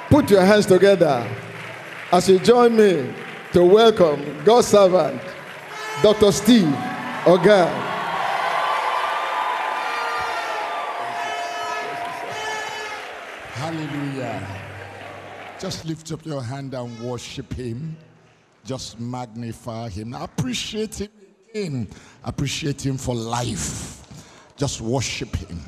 Put your hands together as you join me to welcome God's servant, Dr. Steve Oga. Hallelujah. Just lift up your hand and worship him. Just magnify him. Appreciate him again. Appreciate him for life. Just worship him.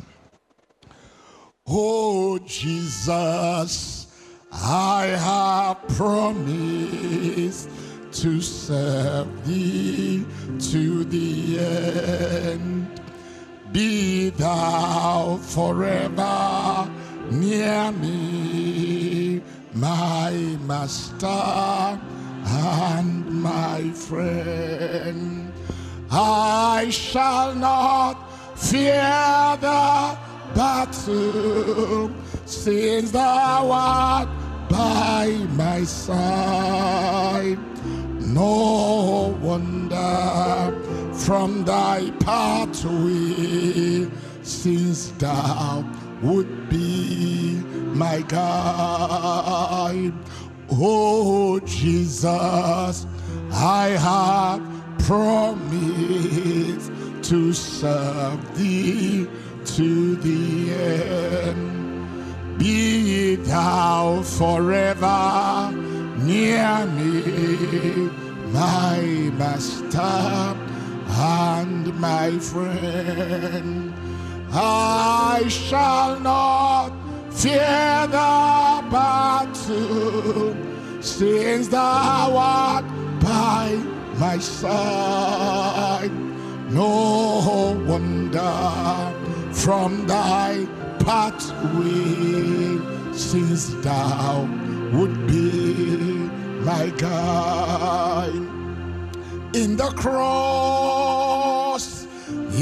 Oh, Jesus, I have promised to serve thee to the end. Be thou forever near me, my master and my friend. I shall not fear the battle, since thou art by my side. No wonder from thy pathway, since thou would be my guide. Oh, Jesus, I have promised to serve thee to the end. Be thou forever near me, my master and my friend. I shall not fear the battle, since thou art by my side. No wonder from thy pathway, since thou would be my guide. In the cross,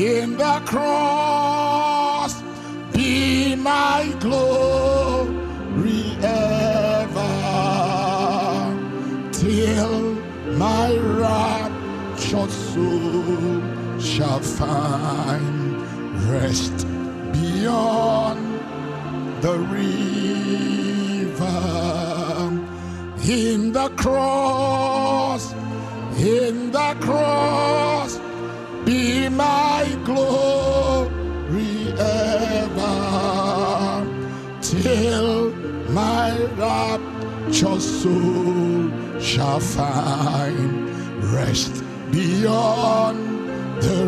be my glory ever, till my raptured soul shall find rest beyond the river. In the cross, be my glory ever, till my raptured soul shall find rest beyond the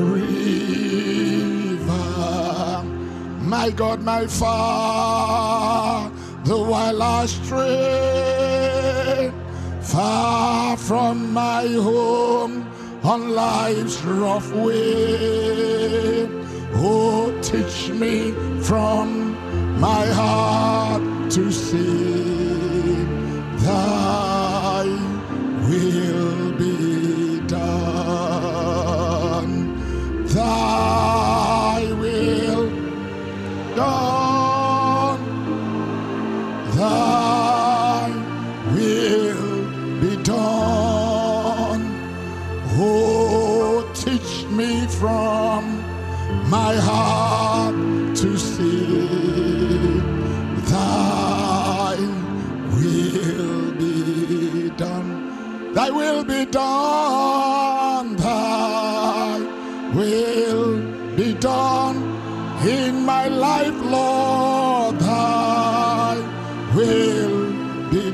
river. My God, my Father, while I stray far from my home on life's rough way, oh, teach me from my heart to sing, thy will be done, thy will done, thy will be done. Oh, teach me from my heart to sing, thy will be done, thy will be done, thy will be done in my life, Lord, thy will be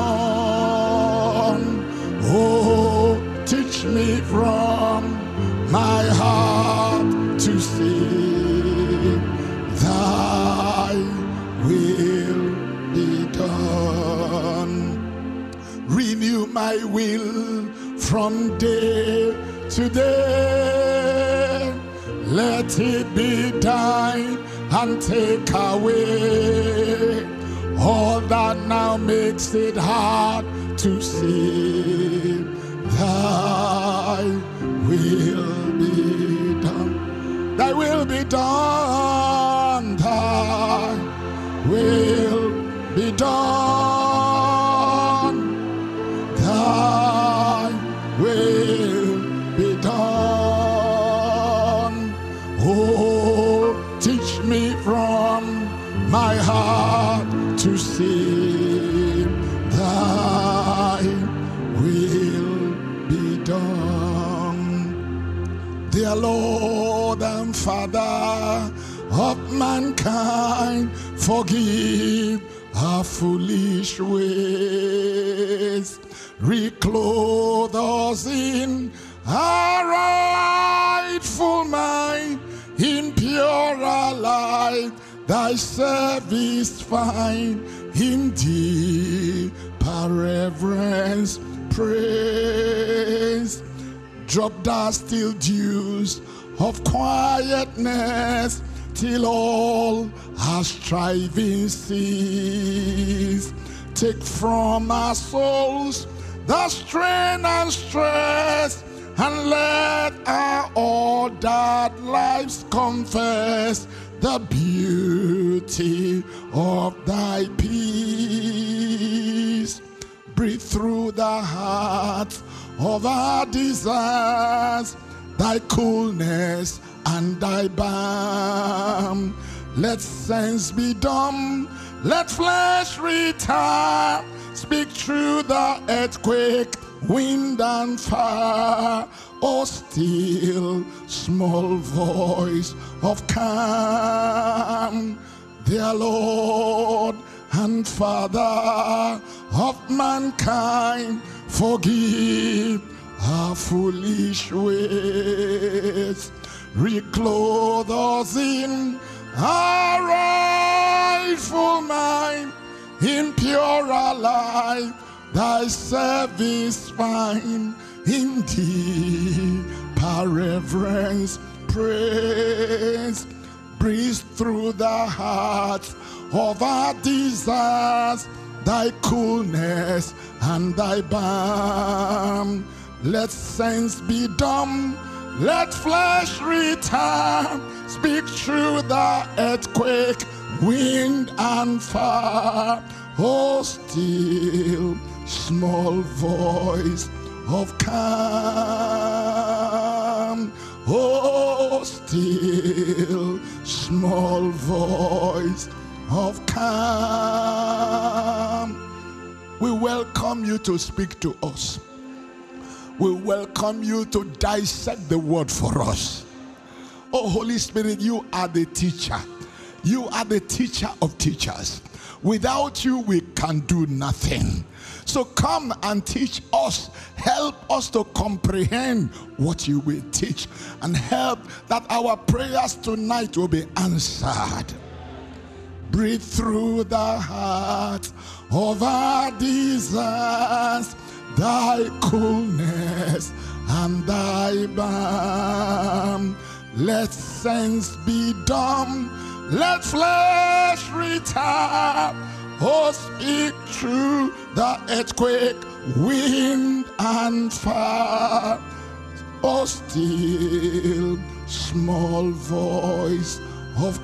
done. Oh, teach me from my heart to sing, thy will be done. Renew my will from day to day. Let it be thine and take away all that now makes it hard to see. Thy will be done. Thy will be done. Thy will be done. Thy will be done. Oh, teach me from my heart to sing, Dear Lord and Father of mankind, forgive our foolish ways. Reclothe us in our rightful mind, in purer life thy service find, in deeper reverence praise. Drop the still dews of quietness, till all our striving cease. Take from our souls the strain and stress, and let our ordered lives confess the beauty of thy peace. Breathe through the heart of our desires thy coolness and thy balm. Let sense be dumb, let flesh retire. Speak through the earthquake, wind and fire. O still small voice of calm. Dear Lord and Father of mankind, forgive our foolish ways. Reclothe us in our rightful mind, in purer life thy service find, in deeper reverence praise. Breathe through the heart of our desires thy coolness and thy balm. Let sense be dumb, let flesh return. Speak through the earthquake, wind and fire. Oh, still small voice of calm. Oh, still small voice of calm. We welcome you to speak to us. We welcome you to dissect the word for us. Oh, Holy Spirit, you are the teacher. You are the teacher of teachers. Without you, we can do nothing. So come and teach us. Help us to comprehend what you will teach, and help that our prayers tonight will be answered. Breathe through the heart of our desires thy coolness and thy balm. Let sense be dumb, let flesh retire. Oh, speak through the earthquake, wind and fire. Oh, still small voice of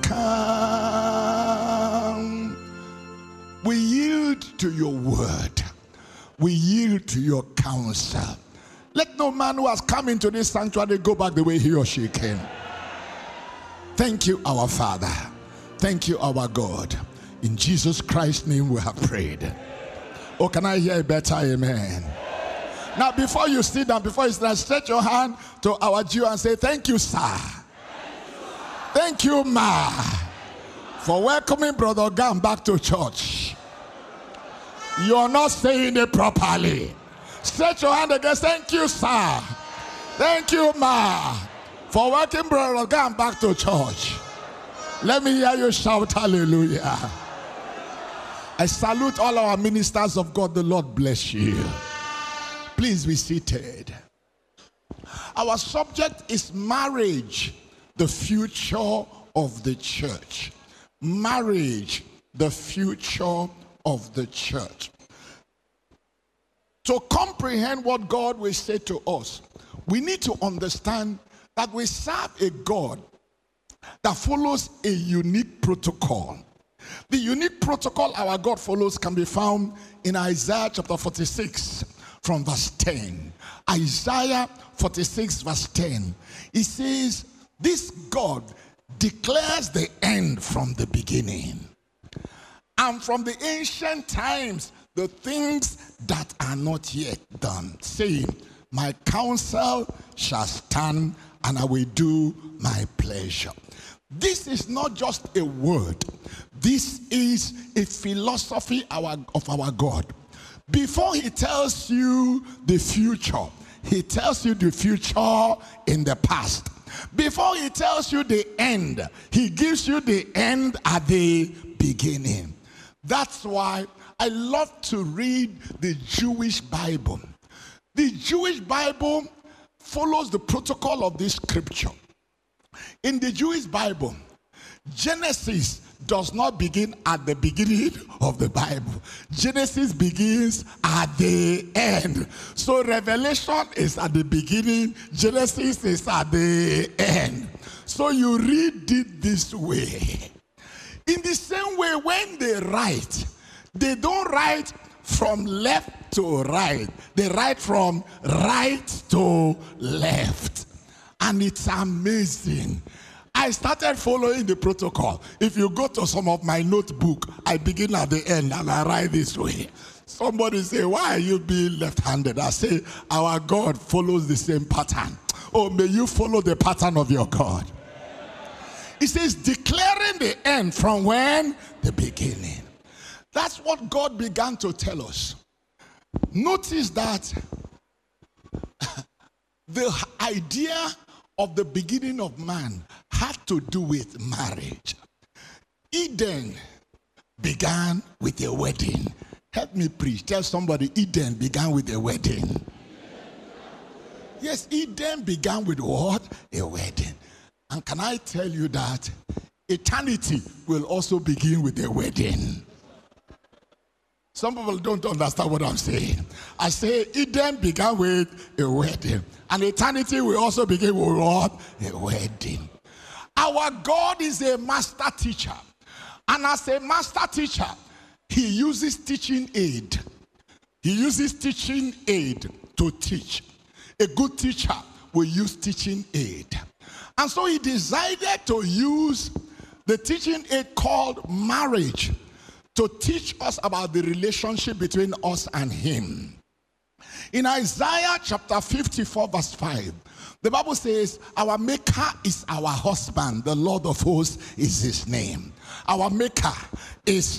calm. We yield to your word. We yield to your counsel. Let no man who has come into this sanctuary go back the way he or she came. Thank you, our Father. Thank you, our God. In Jesus Christ's name we have prayed. Oh, can I hear a better amen? Now, before you sit down, before you sit down, stretch your hand to our Jew and say, thank you, sir. Thank you, ma, for welcoming Brother Gam back to church. You're not saying it properly. Stretch your hand again. Thank you, sir. Thank you, ma, for welcoming Brother Gam back to church. Let me hear you shout hallelujah. I salute all our ministers of God. The Lord bless you. Please be seated. Our subject is marriage, the future of the church. Marriage, the future of the church. To comprehend what God will say to us, we need to understand that we serve a God that follows a unique protocol. The unique protocol our God follows can be found in Isaiah chapter 46 from verse 10. Isaiah 46 verse 10. It says, this God declares the end from the beginning, and from the ancient times the things that are not yet done, saying, my counsel shall stand and I will do my pleasure. This is not just a word. This is a philosophy of our God. Before he tells you the future, he tells you the future in the past. Before he tells you the end, he gives you the end at the beginning. That's why I love to read the Jewish Bible. The Jewish Bible follows the protocol of this scripture. In the Jewish Bible, Genesis does not begin at the beginning of the Bible. Genesis begins at the end. So Revelation is at the beginning, Genesis is at the end. So you read it this way. In the same way, when they write, they don't write from left to right. They write from right to left. And it's amazing. I started following the protocol. If you go to some of my notebook, I begin at the end and I write this way. Somebody say, why are you being left-handed? I say, our God follows the same pattern. Oh, may you follow the pattern of your God. It says, declaring the end from when? The beginning. That's what God began to tell us. Notice that the idea of the beginning of man had to do with marriage. Eden began with a wedding. Help me preach. Tell somebody, Eden began with a wedding. Yes, Eden began with what? A wedding. And can I tell you that eternity will also begin with a wedding? Some people don't understand what I'm saying. I say Eden began with a wedding. And eternity will also begin with what? A wedding. Our God is a master teacher. And as a master teacher, he uses teaching aid. He uses teaching aid to teach. A good teacher will use teaching aid. And so he decided to use the teaching aid called marriage to teach us about the relationship between us and him. In Isaiah chapter 54 verse 5, the Bible says, our maker is our husband, the Lord of hosts is his name. Our maker is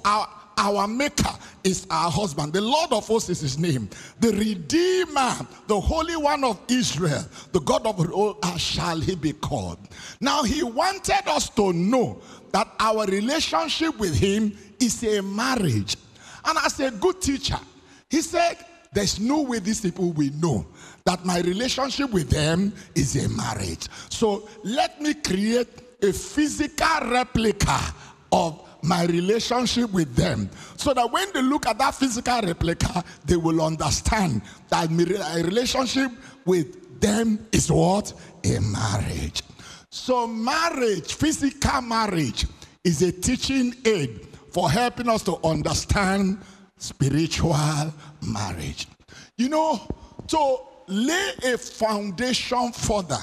our maker is our husband. The Lord of hosts is his name. The Redeemer, the Holy One of Israel, the God of all shall he be called. Now he wanted us to know that our relationship with him is a marriage. And as a good teacher, he said, there's no way these people will know that my relationship with them is a marriage. So let me create a physical replica of my relationship with them, so that when they look at that physical replica, they will understand that my relationship with them is what? A marriage. So marriage, physical marriage, is a teaching aid for helping us to understand spiritual marriage. You know, to lay a foundation further,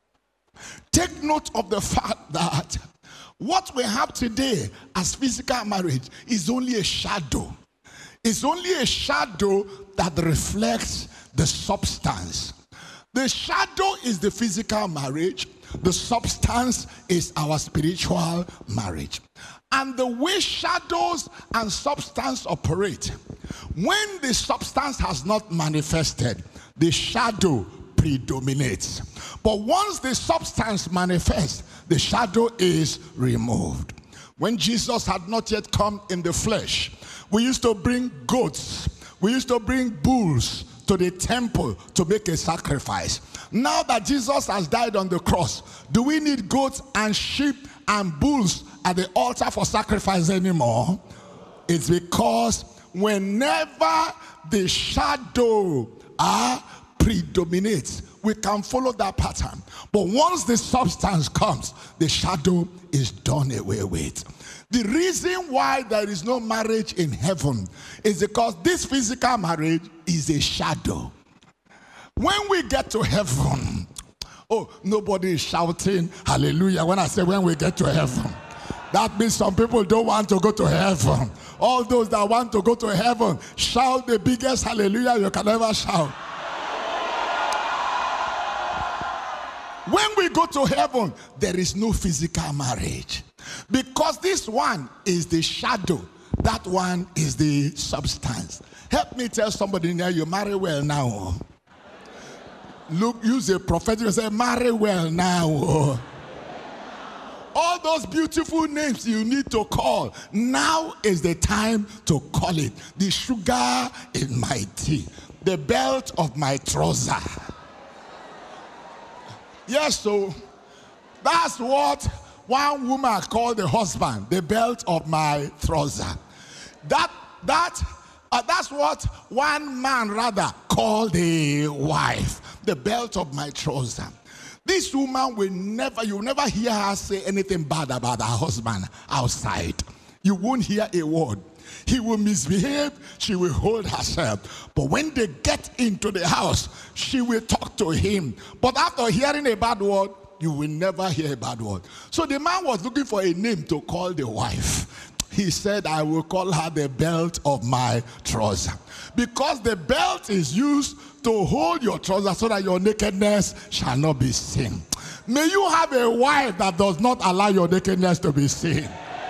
take note of the fact that what we have today as physical marriage is only a shadow. It's only a shadow that reflects the substance. The shadow is the physical marriage. The substance is our spiritual marriage. And the way shadows and substance operate, when the substance has not manifested, the shadow predominates. But once the substance manifests, the shadow is removed. When Jesus had not yet come in the flesh, we used to bring goats, we used to bring bulls to the temple to make a sacrifice. Now that Jesus has died on the cross, do we need goats and sheep and bulls at the altar for sacrifice anymore? It's because whenever the shadow predominates, we can follow that pattern. But once the substance comes, the shadow is done away with. The reason why there is no marriage in heaven is because this physical marriage is a shadow. When we get to heaven, oh, nobody is shouting hallelujah when I say when we get to heaven. That means some people don't want to go to heaven. All those that want to go to heaven, shout the biggest hallelujah you can ever shout. When we go to heaven, there is no physical marriage. Because this one is the shadow, that one is the substance. Help me tell somebody now, you marry well now. Look, use a prophetic and say, marry well now. All those beautiful names you need to call, now is the time to call it. The sugar in my tea, the belt of my trouser. Yes, so that's what one woman called the husband, the belt of my trouser. That's what one man rather called the wife, the belt of my trouser. This woman will never, you'll never hear her say anything bad about her husband outside. You won't hear a word. He will misbehave, she will hold herself. But when they get into the house, she will talk to him. But after hearing a bad word, you will never hear a bad word. So the man was looking for a name to call the wife. He said, I will call her the belt of my trouser. Because the belt is used to hold your trouser so that your nakedness shall not be seen. May you have a wife that does not allow your nakedness to be seen.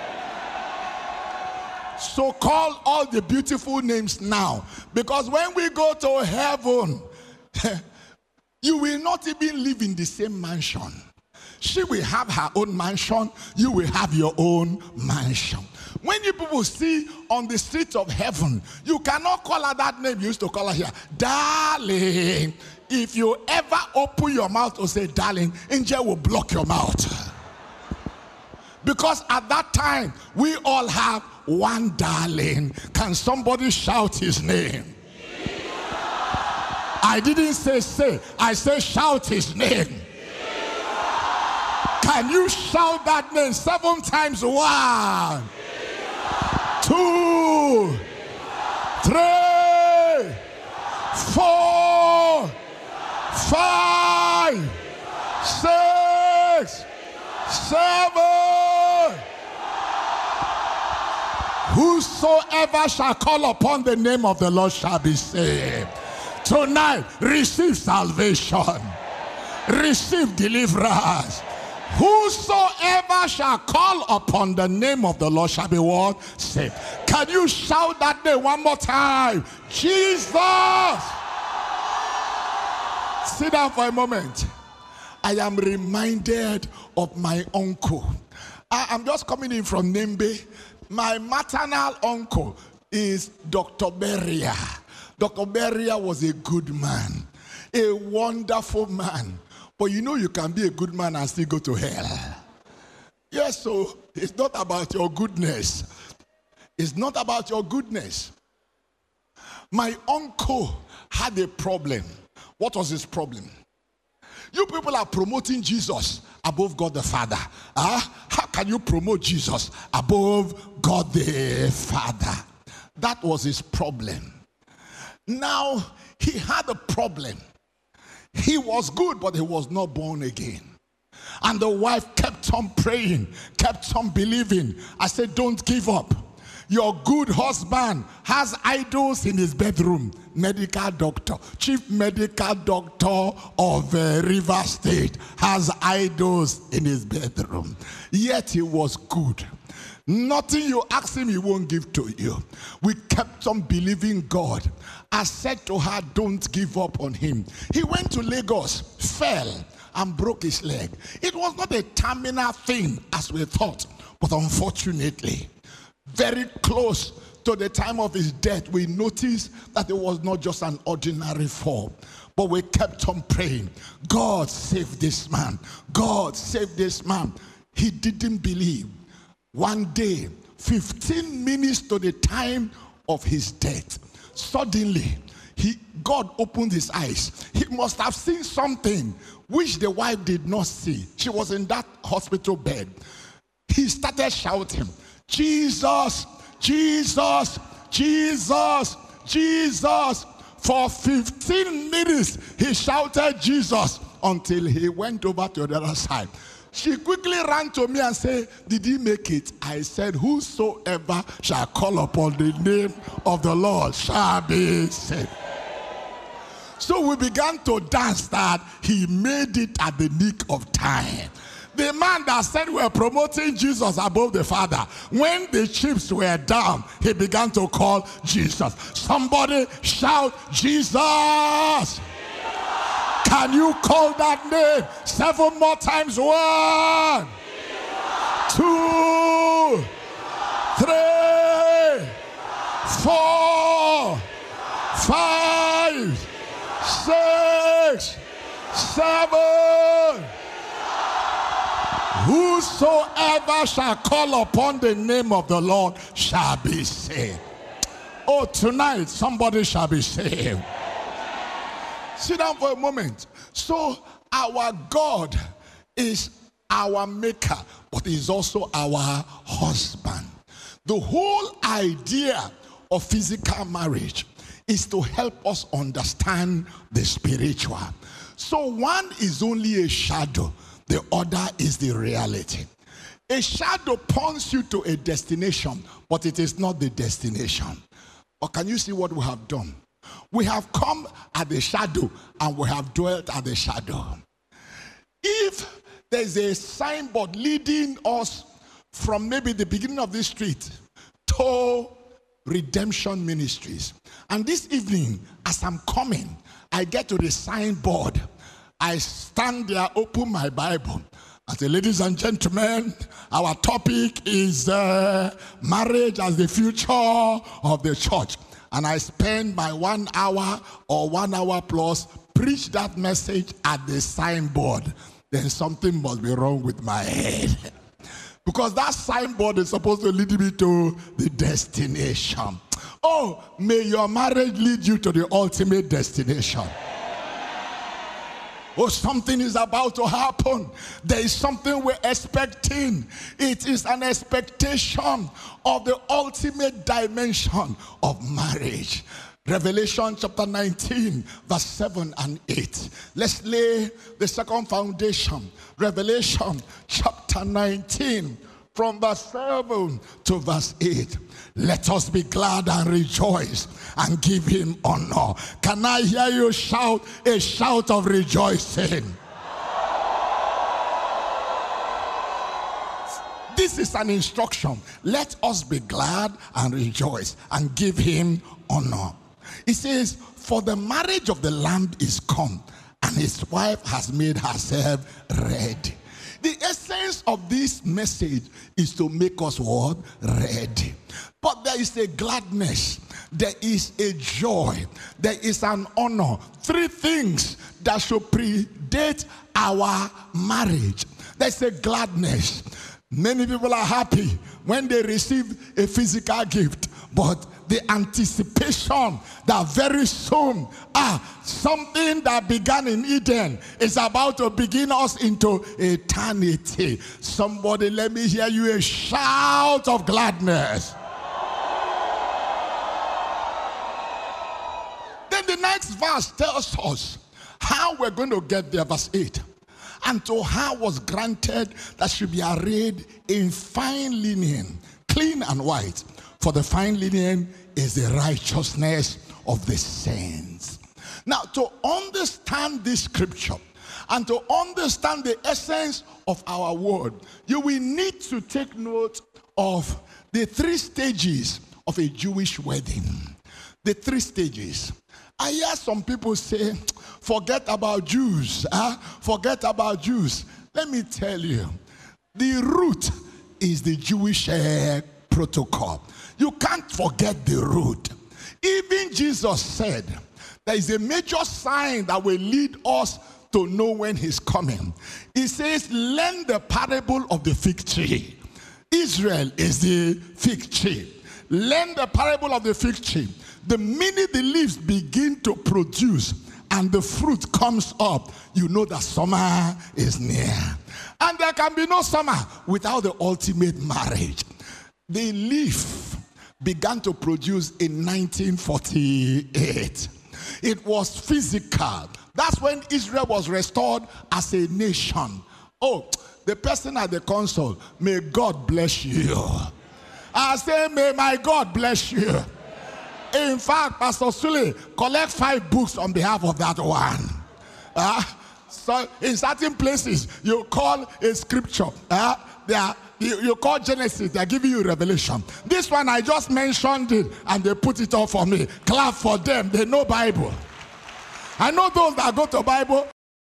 So call all the beautiful names now. Because when we go to heaven, you will not even live in the same mansion. She will have her own mansion. You will have your own mansion. When you people see on the streets of heaven, you cannot call her that name you used to call her here. Darling. If you ever open your mouth to say darling, angel will block your mouth. Because at that time, we all have one darling. Can somebody shout his name? Jesus. I didn't say, I said shout his name. Jesus. Can you shout that name 7 times? 1, 2, 3, 4, 5, 6, 7. Whosoever shall call upon the name of the Lord shall be saved. Tonight, receive salvation. Receive deliverance. Whosoever shall call upon the name of the Lord shall be what? Saved. Can you shout that name one more time? Jesus! Sit down for a moment. I am reminded of my uncle. I'm just coming in from Nembe. My maternal uncle is Dr. Beria. Dr. Beria was a good man, a wonderful man. But you know you can be a good man and still go to hell. Yes, so it's not about your goodness. It's not about your goodness. My uncle had a problem. What was his problem? You people are promoting Jesus above God the Father. How can you promote Jesus above God the Father? That was his problem. Now, he had a problem. He was good, but he was not born again. And the wife kept on praying, kept on believing. I said, don't give up. Your good husband has idols in his bedroom. Medical doctor, chief medical doctor of River State has idols in his bedroom. Yet he was good. Nothing you ask him, he won't give to you. We kept on believing God. I said to her, don't give up on him. He went to Lagos, fell, and broke his leg. It was not a terminal thing as we thought, but unfortunately, very close to the time of his death, we noticed that it was not just an ordinary fall. But we kept on praying, God save this man. God save this man. He didn't believe. One day, 15 minutes to the time of his death, suddenly, God opened his eyes. He must have seen something which the wife did not see. She was in that hospital bed. He started shouting, Jesus, Jesus, Jesus, Jesus. For 15 minutes, he shouted Jesus until he went over to the other side. She quickly ran to me and said, did he make it? I said, whosoever shall call upon the name of the Lord shall be saved. So we began to dance that he made it at the nick of time. The man that said we're promoting Jesus above the Father, when the chips were down, he began to call Jesus. Somebody shout, Jesus! Can you call that name 7 more times? 1, 2, 3, 4, 5, 6, 7. Whosoever shall call upon the name of the Lord shall be saved. Oh, tonight somebody shall be saved. Sit down for a moment. So our God is our maker, but He is also our husband. The whole idea of physical marriage is to help us understand the spiritual. So one is only a shadow, the other is the reality. A shadow points you to a destination, but it is not the destination. But can you see what we have done? We have come at the shadow and we have dwelt at the shadow. If there's a signboard leading us from maybe the beginning of this street to Redemption Ministries, and this evening as I'm coming, I get to the signboard, I stand there, open my Bible. I say, ladies and gentlemen, our topic is marriage as the future of the church. And I spend my 1 hour or 1 hour plus preach that message at the signboard. Then something must be wrong with my head. Because that signboard is supposed to lead me to the destination. Oh, may your marriage lead you to the ultimate destination. Oh, something is about to happen. There is something we're expecting. It is an expectation of the ultimate dimension of marriage. Revelation chapter 19, verse 7 and 8. Let's lay the second foundation. Revelation chapter 19, from verse 7 to verse 8. Let us be glad and rejoice and give him honor. Can I hear you shout a shout of rejoicing? This is an instruction. Let us be glad and rejoice and give him honor. It says, for the marriage of the Lamb is come, and his wife has made herself ready. The essence of this message is to make us what? Ready. But there is a gladness, there is a joy, there is an honor. 3 things that should predate our marriage. There's a gladness. Many people are happy when they receive a physical gift, but the anticipation that very soon something that began in Eden is about to begin us into eternity. Somebody, let me hear you a shout of gladness. Then the next verse tells us how we're going to get there. Verse 8. And to her was granted that she be arrayed in fine linen, clean and white. For the fine linen is the righteousness of the saints. Now, to understand this scripture and to understand the essence of our word, you will need to take note of the 3 stages of a Jewish wedding. The 3 stages. I hear some people say, forget about Jews. Forget about Jews. Let me tell you, the root is the Jewish protocol. You can't forget the root. Even Jesus said, there is a major sign that will lead us to know when he's coming. He says, learn the parable of the fig tree. Israel is the fig tree. Learn the parable of the fig tree. The minute the leaves begin to produce and the fruit comes up, you know that summer is near. And there can be no summer without the ultimate marriage. The leaf began to produce in 1948. It was physical. That's when Israel was restored as a nation. Oh, the person at the console, may God bless you. I say, may my God bless you. In fact, Pastor Sule, collect 5 books on behalf of that one. So in certain places, you call a scripture. You call Genesis, they're giving you Revelation. This one, I just mentioned it, and they put it up for me. Clap for them, they know Bible. I know those that go to Bible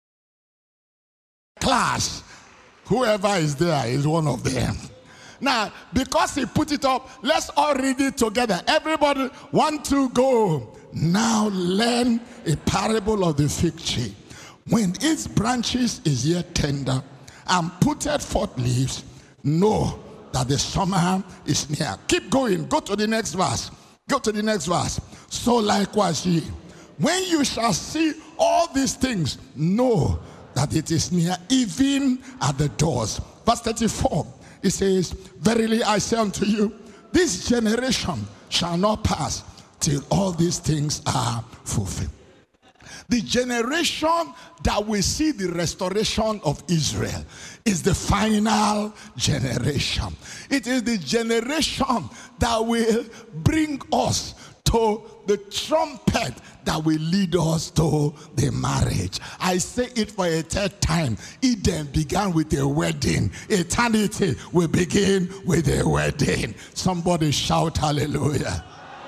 class. Whoever is there is one of them. Now, because he put it up, let's all read it together. Everybody, 1, 2, go. Now learn a parable of the fig tree. When its branches is yet tender and putteth forth leaves, know that the summer is near. Keep going. Go to the next verse. Go to the next verse. So likewise ye, when you shall see all these things, know that it is near, even at the doors. Verse 34, it says, verily I say unto you, this generation shall not pass till all these things are fulfilled. The generation that will see the restoration of Israel is the final generation. It is the generation that will bring us to the trumpet that will lead us to the marriage. I say it for a 3rd time. Eden began with a wedding. Eternity will begin with a wedding. Somebody shout hallelujah.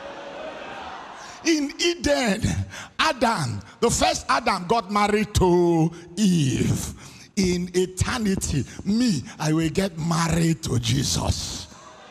In Eden, Adam, the first Adam, got married to Eve. In eternity, me, I will get married to Jesus.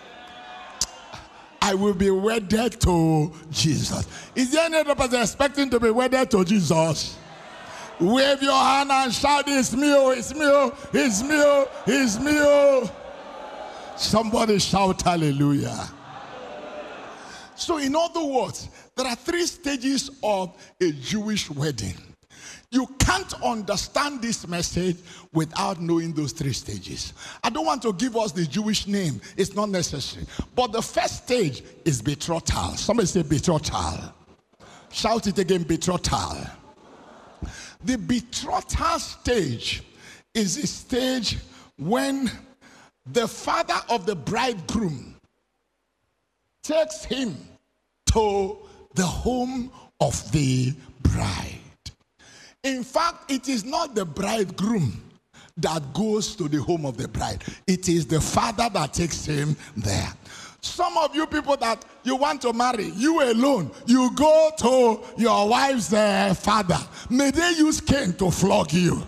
I will be wedded to Jesus. Is there any other person expecting to be wedded to Jesus? Wave your hand and shout, it's me, oh, it's me, oh, it's me, oh, it's me, oh. Somebody shout hallelujah. So in other words, there are 3 stages of a Jewish wedding. You can't understand this message without knowing those 3 stages. I don't want to give us the Jewish name. It's not necessary. But the first stage is betrothal. Somebody say betrothal. Shout it again, betrothal. The betrothal stage is a stage when the father of the bridegroom takes him to the home of the bride. In fact, it is not the bridegroom that goes to the home of the bride. It is the father that takes him there. Some of you people that you want to marry, you alone, you go to your wife's father. May they use cane to flog you.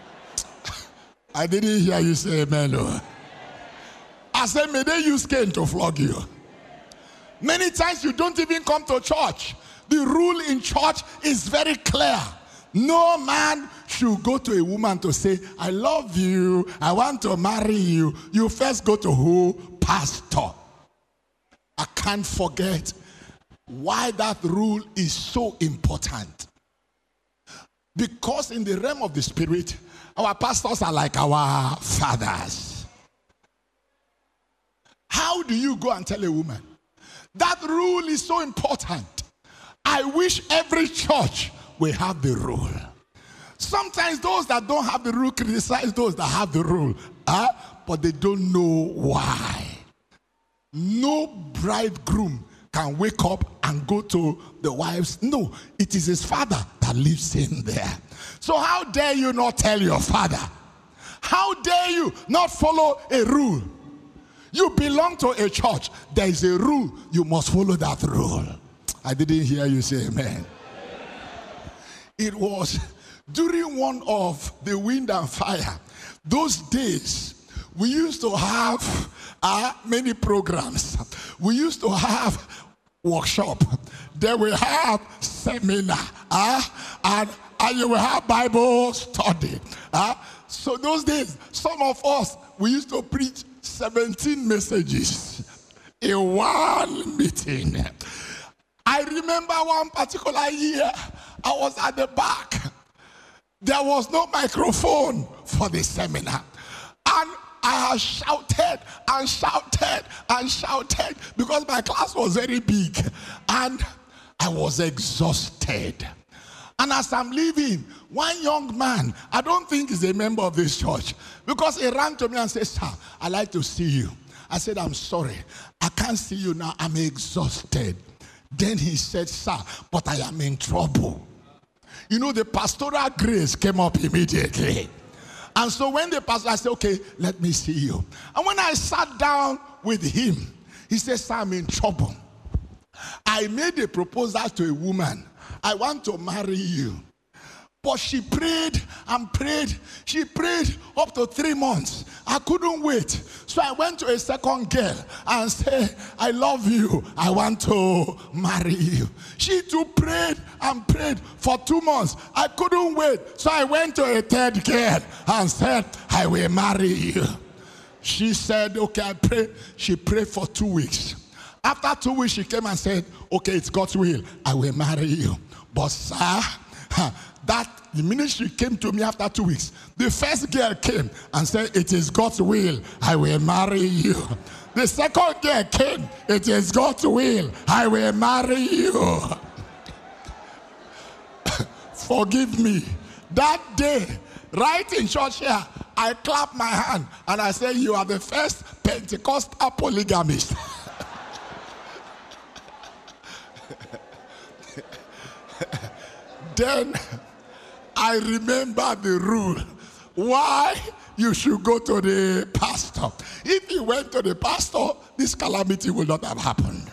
I didn't hear you say amen. I said, may they use cane to flog you. Many times you don't even come to church. The rule in church is very clear. No man should go to a woman to say, I love you, I want to marry you. You first go to who? Pastor. I can't forget why that rule is so important. Because in the realm of the spirit, our pastors are like our fathers. How do you go and tell a woman? That rule is so important. I wish every church will have the rule. Sometimes those that don't have the rule criticize those that have the rule, but they don't know why. No bridegroom can wake up and go to the wives. No, it is his father that lives in there. So how dare you not tell your father? How dare you not follow a rule? You belong to a church. There is a rule. You must follow that rule. I didn't hear you say amen. It was during one of the wind and fire. Those days, we used to have many programs. We used to have workshop. Then we have seminar. And you will have Bible study. So those days, some of us, we used to preach 17 messages in one meeting. I remember one particular year, I was at the back. There was no microphone for the seminar. And I shouted and shouted and shouted because my class was very big. And I was exhausted. And as I'm leaving, one young man, I don't think he's a member of this church, because he ran to me and said, sir, I'd like to see you. I said, I'm sorry. I can't see you now. I'm exhausted. Then he said, sir, but I am in trouble. You know, the pastoral grace came up immediately. And so when the pastor, I said, okay, let me see you. And when I sat down with him, he said, sir, I'm in trouble. I made a proposal to a woman. I want to marry you. But she prayed and prayed. She prayed up to 3 months. I couldn't wait. So I went to a second girl and said, I love you. I want to marry you. She too prayed and prayed for 2 months. I couldn't wait. So I went to a third girl and said, I will marry you. She said, okay, I pray. She prayed for 2 weeks. After 2 weeks, she came and said, okay, it's God's will. I will marry you. But sir, the ministry came to me after 2 weeks. The first girl came and said, it is God's will, I will marry you. The second girl came, it is God's will, I will marry you. Forgive me. That day, right in church here, I clapped my hand and I said, you are the first Pentecostal polygamist. Then I remember the rule. Why you should go to the pastor. If you went to the pastor, this calamity would not have happened.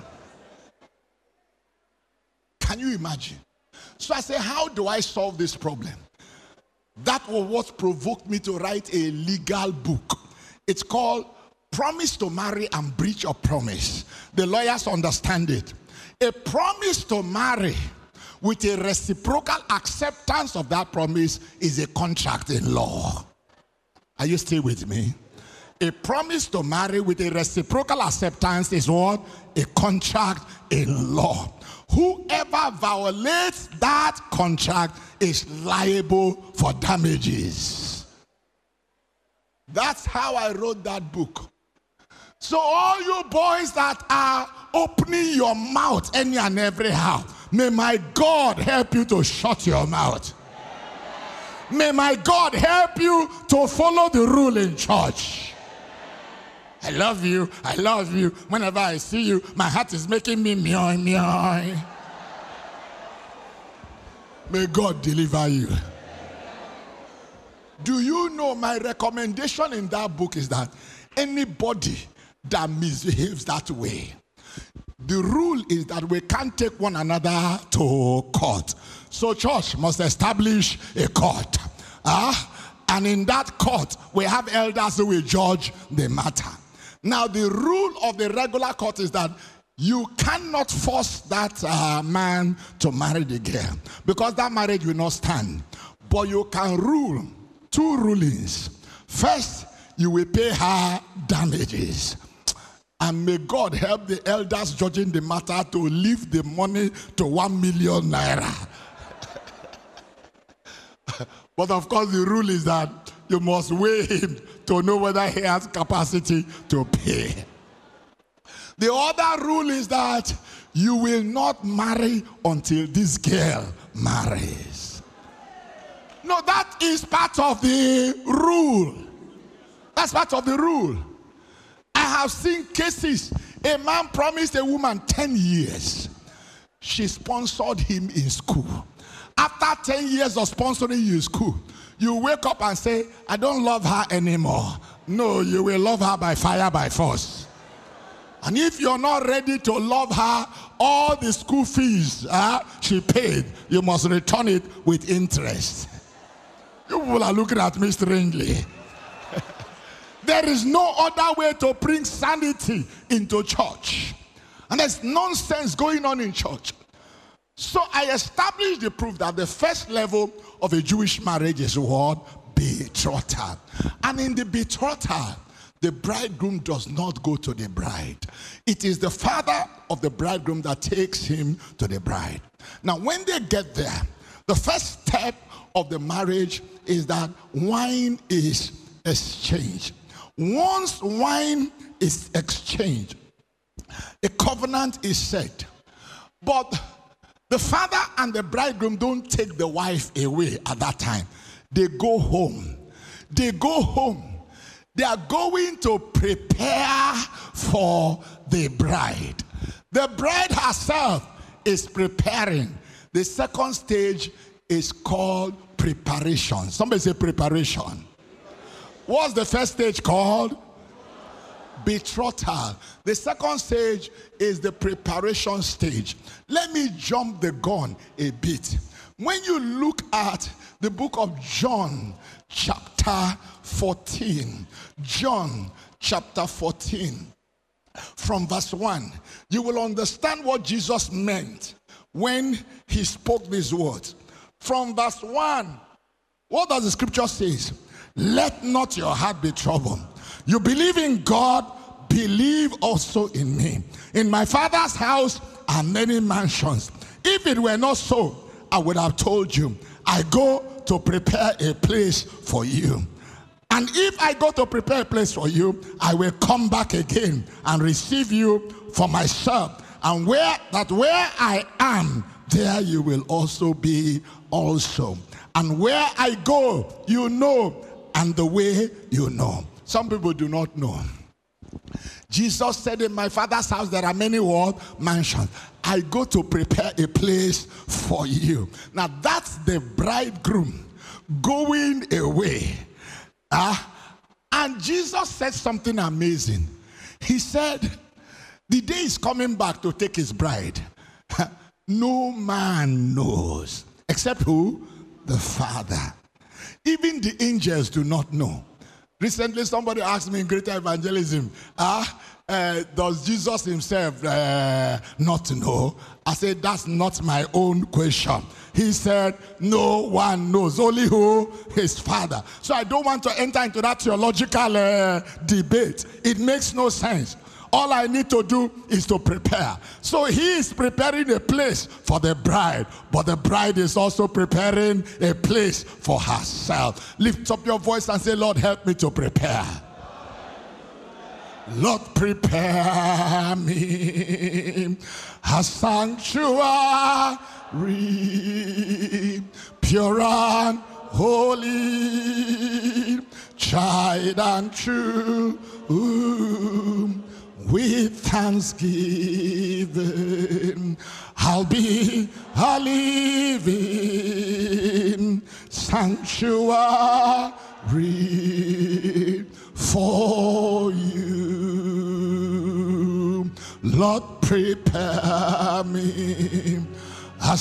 Can you imagine? So I say, how do I solve this problem? That was what provoked me to write a legal book. It's called Promise to Marry and Breach of Promise. The lawyers understand it. A promise to marry with a reciprocal acceptance of that promise is a contract in law. Are you still with me? A promise to marry with a reciprocal acceptance is what? A contract in law. Whoever violates that contract is liable for damages. That's how I wrote that book. So all you boys that are opening your mouth any and every how, may my God help you to shut your mouth. May my God help you to follow the rule in church. I love you. I love you. Whenever I see you, my heart is making me meow, meow. May God deliver you. Do you know my recommendation in that book is that anybody that misbehaves that way, the rule is that we can't take one another to court. So church must establish a court. And in that court, we have elders who will judge the matter. Now, the rule of the regular court is that you cannot force that man to marry the girl, because that marriage will not stand. But you can rule 2 rulings. First, you will pay her damages. And may God help the elders judging the matter to leave the money to 1 million naira. But of course, the rule is that you must weigh him to know whether he has capacity to pay. The other rule is that you will not marry until this girl marries. No, that is part of the rule. That's part of the rule. I have seen cases. A man promised a woman 10 years. She sponsored him in school. After 10 years of sponsoring you in school, you wake up and say, I don't love her anymore. No, you will love her by fire, by force. And if you're not ready to love her, all the school fees she paid, you must return it with interest. You people are looking at me strangely. There is no other way to bring sanity into church. And there's nonsense going on in church. So I established the proof that the first level of a Jewish marriage is what? Betrothal. And in the betrothal, the bridegroom does not go to the bride. It is the father of the bridegroom that takes him to the bride. Now, when they get there, the first step of the marriage is that wine is exchanged. Once wine is exchanged, a covenant is set. But the father and the bridegroom don't take the wife away at that time. They go home. They go home. They are going to prepare for the bride. The bride herself is preparing. The second stage is called preparation. Somebody say preparation. What's the first stage called? Betrothal. The second stage is the preparation stage. Let me jump the gun a bit. When you look at the book of John, chapter 14, John chapter 14, from verse 1, you will understand what Jesus meant when he spoke these words. From verse 1, what does the scripture say? Let not your heart be troubled. You believe in God, believe also in me. In my Father's house are many mansions. If it were not so, I would have told you. I go to prepare a place for you. And if I go to prepare a place for you, I will come back again and receive you for myself. And where I am, there you will also be also. And where I go, you know, and the way you know. Some people do not know. Jesus said, in my Father's house there are many mansions. I go to prepare a place for you. Now that's the bridegroom going away. And Jesus said something amazing. He said, the day is coming back to take his bride. No man knows. Except who? The Father. Even the angels do not know. Recently, somebody asked me in Greater Evangelism, does Jesus himself not know? I said, that's not my own question. He said, no one knows, only who? His Father. So I don't want to enter into that theological debate. It makes no sense. All I need to do is to prepare. So he is preparing a place for the bride, but the bride is also preparing a place for herself. Lift up your voice and say, Lord, help me to prepare. Lord, prepare me a sanctuary, pure and holy, tried and true. With thanksgiving, I'll be a living sanctuary for you. Lord, prepare me a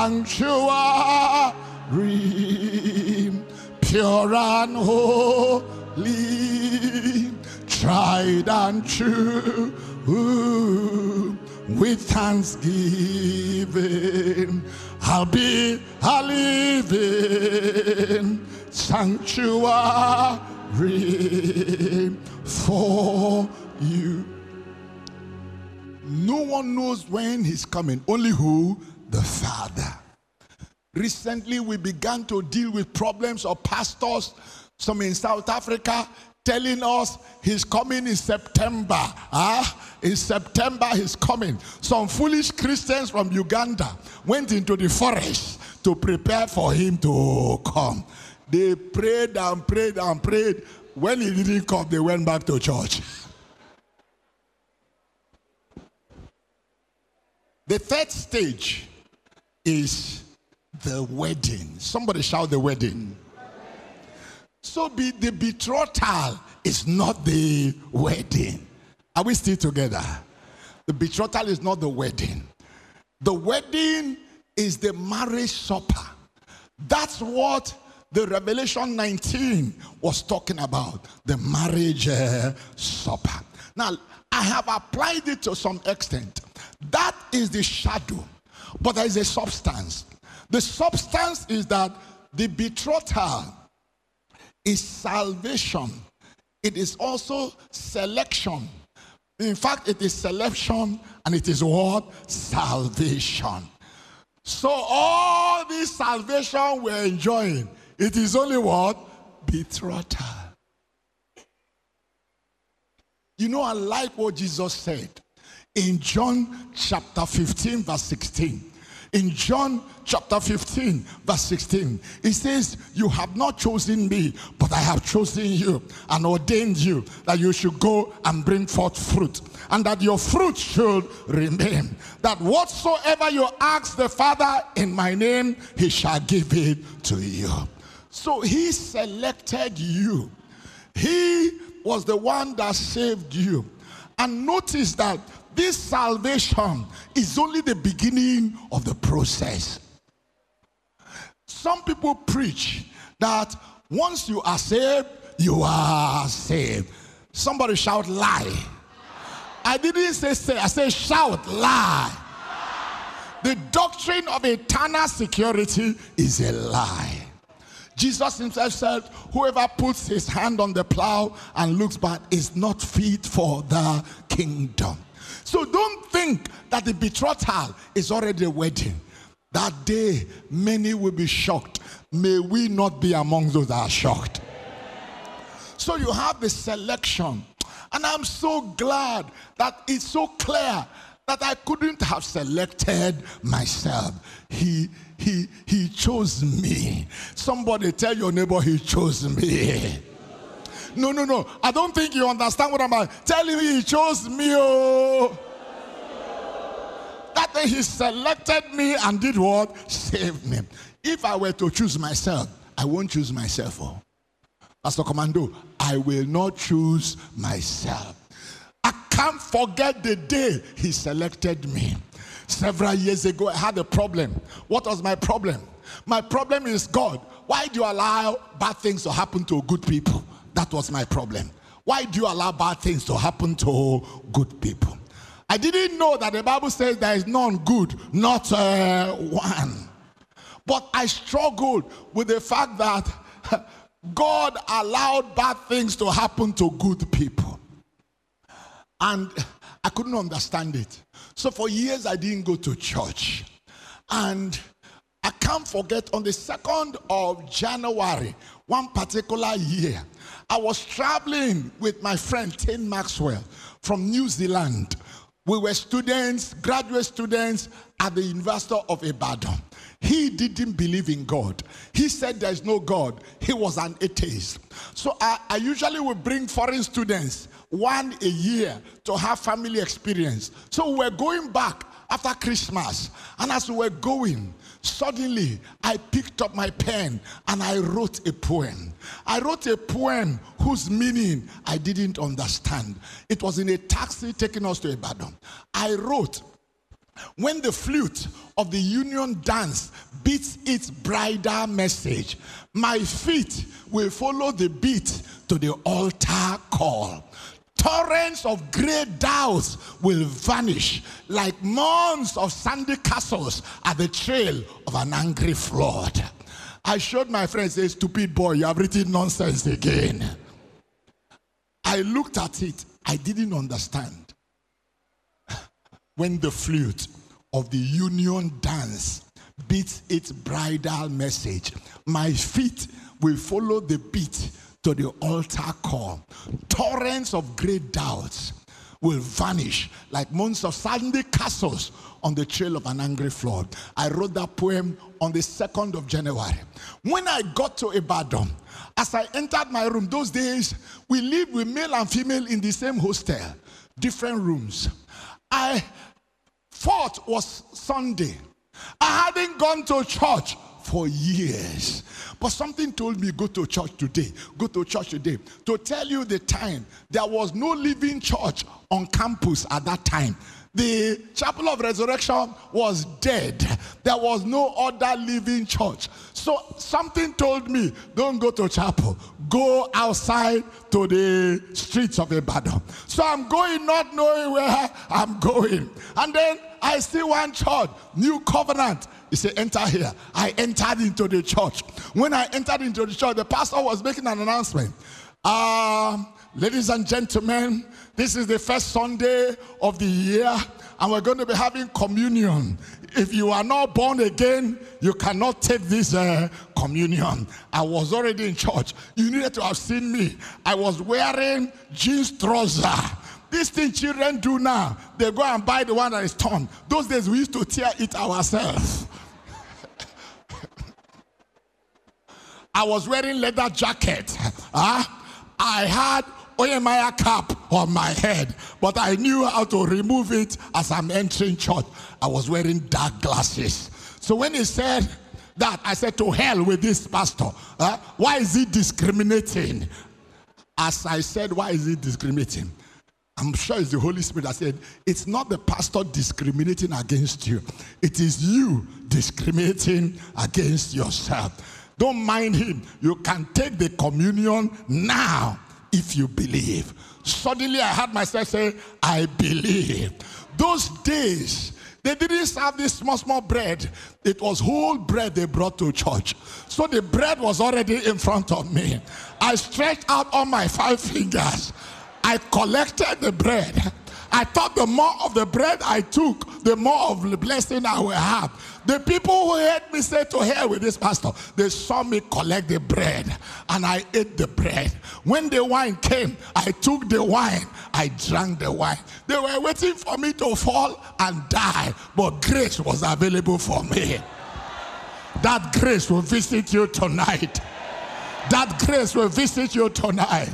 sanctuary, pure and holy, tried and true, with thanksgiving, I'll be a living sanctuary for you. No one knows when he's coming, only who? The Father. Recently, we began to deal with problems of pastors, some in South Africa, telling us he's coming in September. In September he's coming. Some foolish Christians from Uganda went into the forest to prepare for him to come. They prayed and prayed and prayed. When he didn't come, they went back to church. The third stage is the wedding. Somebody shout the wedding. So the betrothal is not the wedding. Are we still together? The betrothal is not the wedding. The wedding is the marriage supper. That's what the Revelation 19 was talking about, the marriage supper. Now, I have applied it to some extent. That is the shadow, but there is a substance. The substance is that the betrothal is salvation. It is also selection. In fact, it is selection and it is what? Salvation. So all this salvation we're enjoying, it is only what? Betrothal. You know, I like what Jesus said in John chapter 15 verse 16. In John chapter 15, verse 16, it says, you have not chosen me, but I have chosen you and ordained you that you should go and bring forth fruit, and that your fruit should remain. That whatsoever you ask the Father in my name, he shall give it to you. So he selected you. He was the one that saved you. And notice that this salvation is only the beginning of the process. Some people preach that once you are saved, you are saved. Somebody shout lie. I didn't say, I said shout lie. The doctrine of eternal security is a lie. Jesus himself said, whoever puts his hand on the plow and looks back is not fit for the kingdom. So don't think that the betrothal is already a wedding. That day, many will be shocked. May we not be among those that are shocked. So you have the selection. And I'm so glad that it's so clear that I couldn't have selected myself. He chose me. Somebody tell your neighbor, he chose me. No. I don't think you understand what I'm saying. Tell him he chose me. Oh. That day he selected me and did what? Saved me. If I were to choose myself, I won't choose myself. Oh. Pastor Commando, I will not choose myself. I can't forget the day he selected me. Several years ago, I had a problem. What was my problem? My problem is, God, why do you allow bad things to happen to good people? That was my problem. Why do you allow bad things to happen to good people? I didn't know that the Bible says there is none good, not one. But I struggled with the fact that God allowed bad things to happen to good people. And I couldn't understand it. So for years I didn't go to church. And I can't forget, on the 2nd of January, one particular year, I was traveling with my friend Tim Maxwell from New Zealand. We were students, graduate students at the University of Ibadan. He didn't believe in God. He said there's no God. He was an atheist. So I usually would bring foreign students one a year to have family experience. So we were going back after Christmas. And as we were going, suddenly I picked up my pen and I wrote a poem. I wrote a poem whose meaning I didn't understand. It was in a taxi taking us to Ibadan. I wrote, when the flute of the union dance beats its bridal message, my feet will follow the beat to the altar call. Torrents of great doubts will vanish like mounds of sandy castles at the trail of an angry flood. I showed my friends, a stupid boy, you have written nonsense again. I looked at it, I didn't understand. When the flute of the union dance beats its bridal message, my feet will follow the beat to the altar call. Torrents of great doubts will vanish like mounds of sandy castles on the trail of an angry flood. I wrote that poem on the 2nd of January. When I got to Ibadan, as I entered my room, those days we lived with male and female in the same hostel, different rooms. I thought was Sunday. I hadn't gone to church for years. But something told me, go to church today. Go to church today. To tell you the time, there was no living church on campus at that time. The Chapel of Resurrection was dead. There was no other living church. So something told me, don't go to chapel. Go outside to the streets of Ibadan. So I'm going, not knowing where I'm going. And then I see one church, New Covenant. He said, enter here. I entered into the church. When I entered into the church, the pastor was making an announcement. Ladies and gentlemen, this is the first Sunday of the year, and we're going to be having communion. If you are not born again, you cannot take this communion. I was already in church. You needed to have seen me. I was wearing jeans trousers, This thing children do now, they go and buy the one that is torn. Those days we used to tear it ourselves. I was wearing leather jacket. I had Oyemaya cap on my head, but I knew how to remove it as I'm entering church. I was wearing dark glasses. So when he said that, I said, to hell with this pastor. Why is he discriminating? As I said, why is he discriminating? I'm sure it's the Holy Spirit that said, it's not the pastor discriminating against you. It is you discriminating against yourself. Don't mind him. You can take the communion now if you believe. Suddenly I heard myself say, I believe. Those days, they didn't serve this small bread. It was whole bread they brought to church. So the bread was already in front of me. I stretched out all my 5 fingers. I collected the bread. I thought the more of the bread I took, the more of the blessing I will have. The people who heard me say, to hell with this pastor, they saw me collect the bread and I ate the bread. When the wine came, I took the wine, I drank the wine. They were waiting for me to fall and die, but grace was available for me. That grace will visit you tonight. That grace will visit you tonight.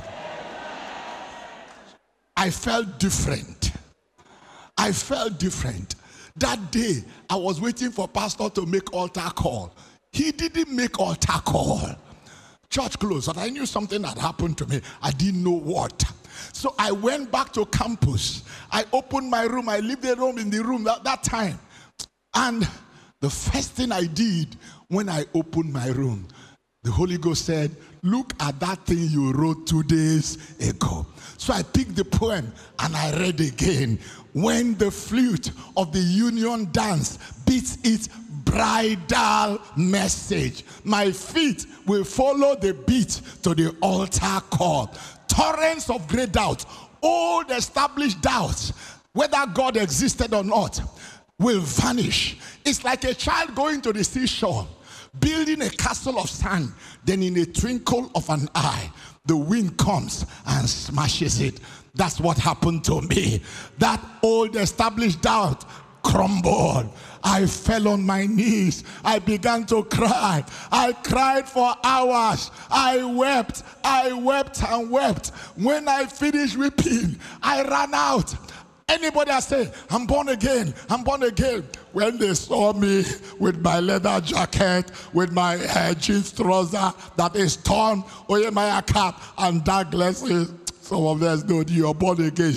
I felt different. I felt different. That day, I was waiting for pastor to make altar call. He didn't make altar call. Church closed, but I knew something had happened to me. I didn't know what. So I went back to campus. I opened my room. I lived alone in the room that time. And the first thing I did when I opened my room, the Holy Ghost said, look at that thing you wrote 2 days ago. So I picked the poem and I read again. When the flute of the union dance beats its bridal message, my feet will follow the beat to the altar call. Torrents of great doubt, old established doubts, whether God existed or not, will vanish. It's like a child going to the seashore, building a castle of sand, then in a twinkle of an eye, the wind comes and smashes it. That's what happened to me. That old established doubt crumbled. I fell on my knees. I began to cry. I cried for hours. I wept and wept. When I finished weeping, I ran out. Anybody I say, I'm born again, I'm born again. When they saw me with my leather jacket, with my jeans trouser that is torn, Oyemaya cap and dark glasses, some of them know you're born again.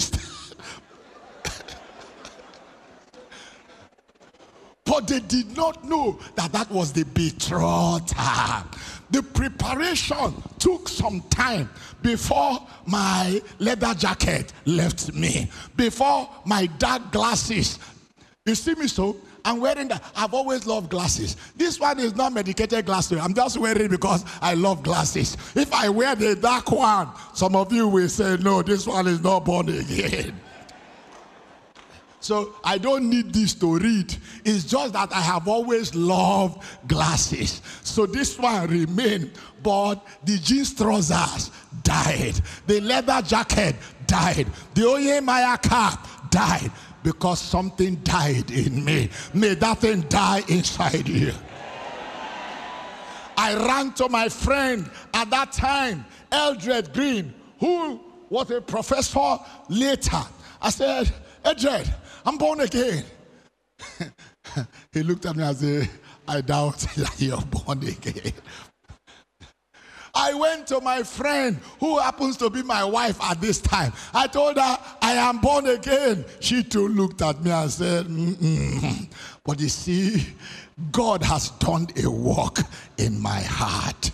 But they did not know that that was the betrothed time. The preparation took some time before my leather jacket left me, before my dark glasses. You see me so? I'm wearing that. I've always loved glasses. This one is not medicated glasses. I'm just wearing it because I love glasses. If I wear the dark one, some of you will say, no, this one is not born again. So I don't need this to read. It's just that I have always loved glasses. So this one remained, but the jeans trousers died. The leather jacket died. The Oyemaya cap died because something died in me. May that thing die inside you. I ran to my friend at that time, Eldred Green, who was a professor later. I said, Eldred, I'm born again. He looked at me and said, I doubt that you're born again. I went to my friend who happens to be my wife at this time. I told her, I am born again. She too looked at me and said, But you see, God has done a work in my heart.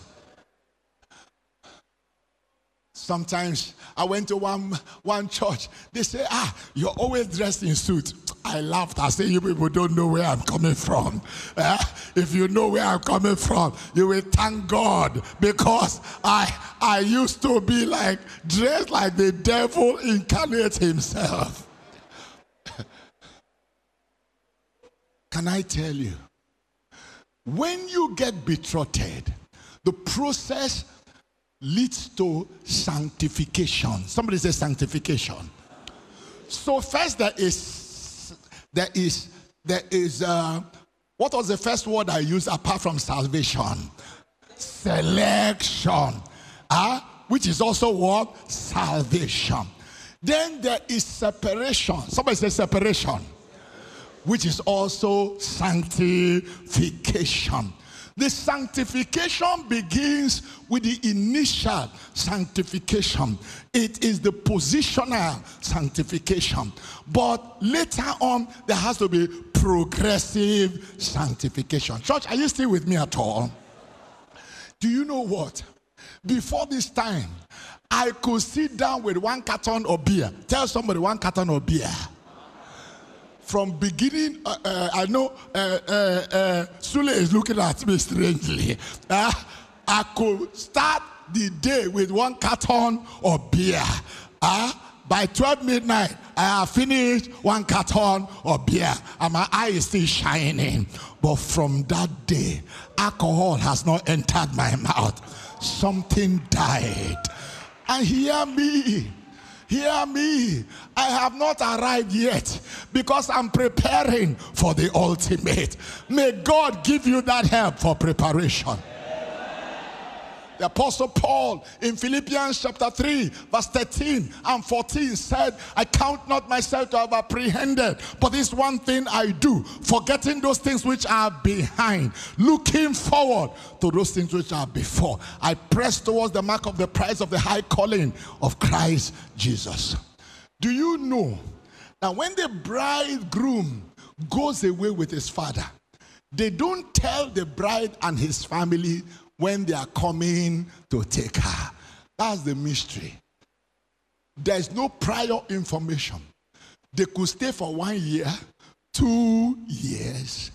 Sometimes I went to one church. They say, you're always dressed in suit. I laughed. I said, you people don't know where I'm coming from. If you know where I'm coming from, you will thank God, because I used to be like, dressed like the devil incarnate himself. Can I tell you, when you get betrothed, the process leads to sanctification. Somebody say sanctification. So first there is what was the first word I used apart from salvation? Selection. Which is also what? Salvation. Then there is separation. Somebody say separation. Which is also sanctification. The sanctification begins with the initial sanctification. It is the positional sanctification. But later on, there has to be progressive sanctification. Church, are you still with me at all? Do you know what? Before this time, I could sit down with 1 carton of beer. Tell somebody 1 carton of beer. From beginning, I know Sule is looking at me strangely. I could start the day with 1 carton of beer. By 12 midnight, I have finished 1 carton of beer, and my eye is still shining. But from that day, alcohol has not entered my mouth. Something died. And hear me. Hear me. I have not arrived yet because I'm preparing for the ultimate. May God give you that help for preparation. The Apostle Paul in Philippians chapter 3 verse 13 and 14 said, I count not myself to have apprehended, but this one thing I do, forgetting those things which are behind, looking forward to those things which are before. I press towards the mark of the prize of the high calling of Christ Jesus. Do you know that when the bridegroom goes away with his father, they don't tell the bride and his family when they are coming to take her? That's the mystery. There's no prior information. They could stay for 1 year, 2 years.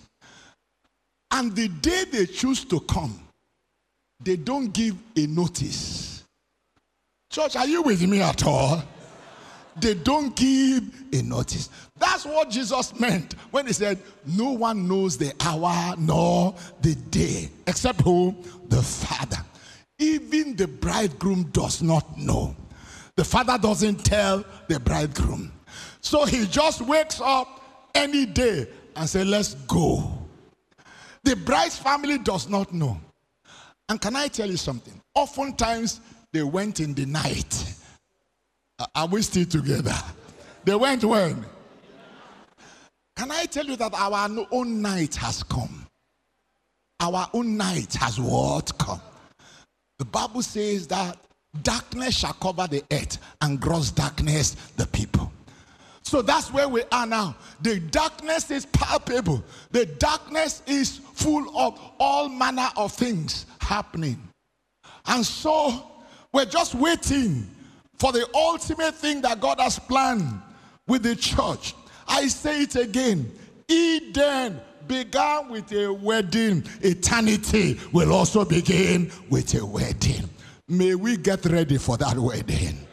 And the day they choose to come, they don't give a notice. Church, are you with me at all? They don't give a notice. That's what Jesus meant when he said, no one knows the hour nor the day, except who? The Father. Even the bridegroom does not know. The father doesn't tell the bridegroom. So he just wakes up any day and says, let's go. The bride's family does not know. And can I tell you something? Oftentimes, they went in the night. Are we still together? They went when? Can I tell you that our own night has come? Our own night has what? Come. The Bible says that darkness shall cover the earth and gross darkness the people. So that's where we are now. The darkness is palpable. The darkness is full of all manner of things happening. And so we're just waiting for the ultimate thing that God has planned with the church. I say it again. Eden began with a wedding. Eternity will also begin with a wedding. May we get ready for that wedding.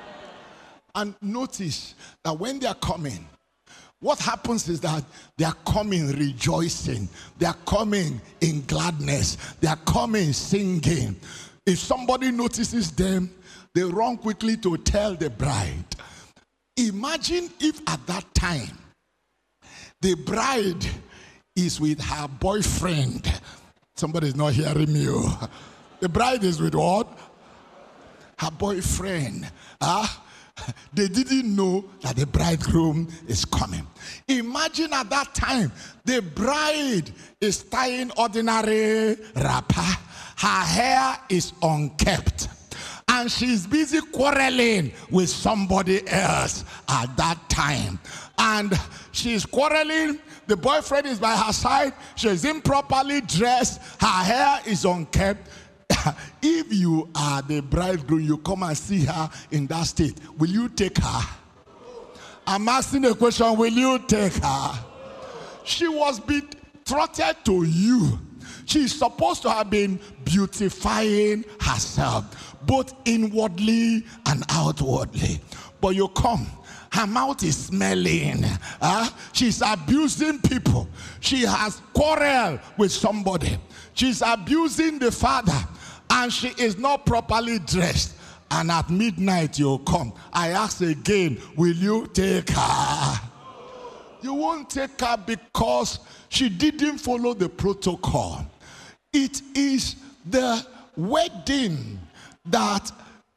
And notice that when they are coming, what happens is that they are coming rejoicing. They are coming in gladness. They are coming singing. If somebody notices them, they run quickly to tell the bride. Imagine if at that time, the bride is with her boyfriend. Somebody's not hearing me. The bride is with what? Her boyfriend. They didn't know that the bridegroom is coming. Imagine at that time, the bride is tying ordinary wrapper. Her hair is unkept. And she's busy quarreling with somebody else at that time. And she's quarreling. The boyfriend is by her side. She's improperly dressed. Her hair is unkept. If you are the bridegroom, you come and see her in that state, will you take her? I'm asking a question, will you take her? She was betrothed to you. She's supposed to have been beautifying herself, both inwardly and outwardly. But you come, her mouth is smelling. She's abusing people. She has quarreled with somebody. She's abusing the father. And she is not properly dressed. and at midnight you'll come. I ask again, will you take her? You won't take her because she didn't follow the protocol. It is the wedding that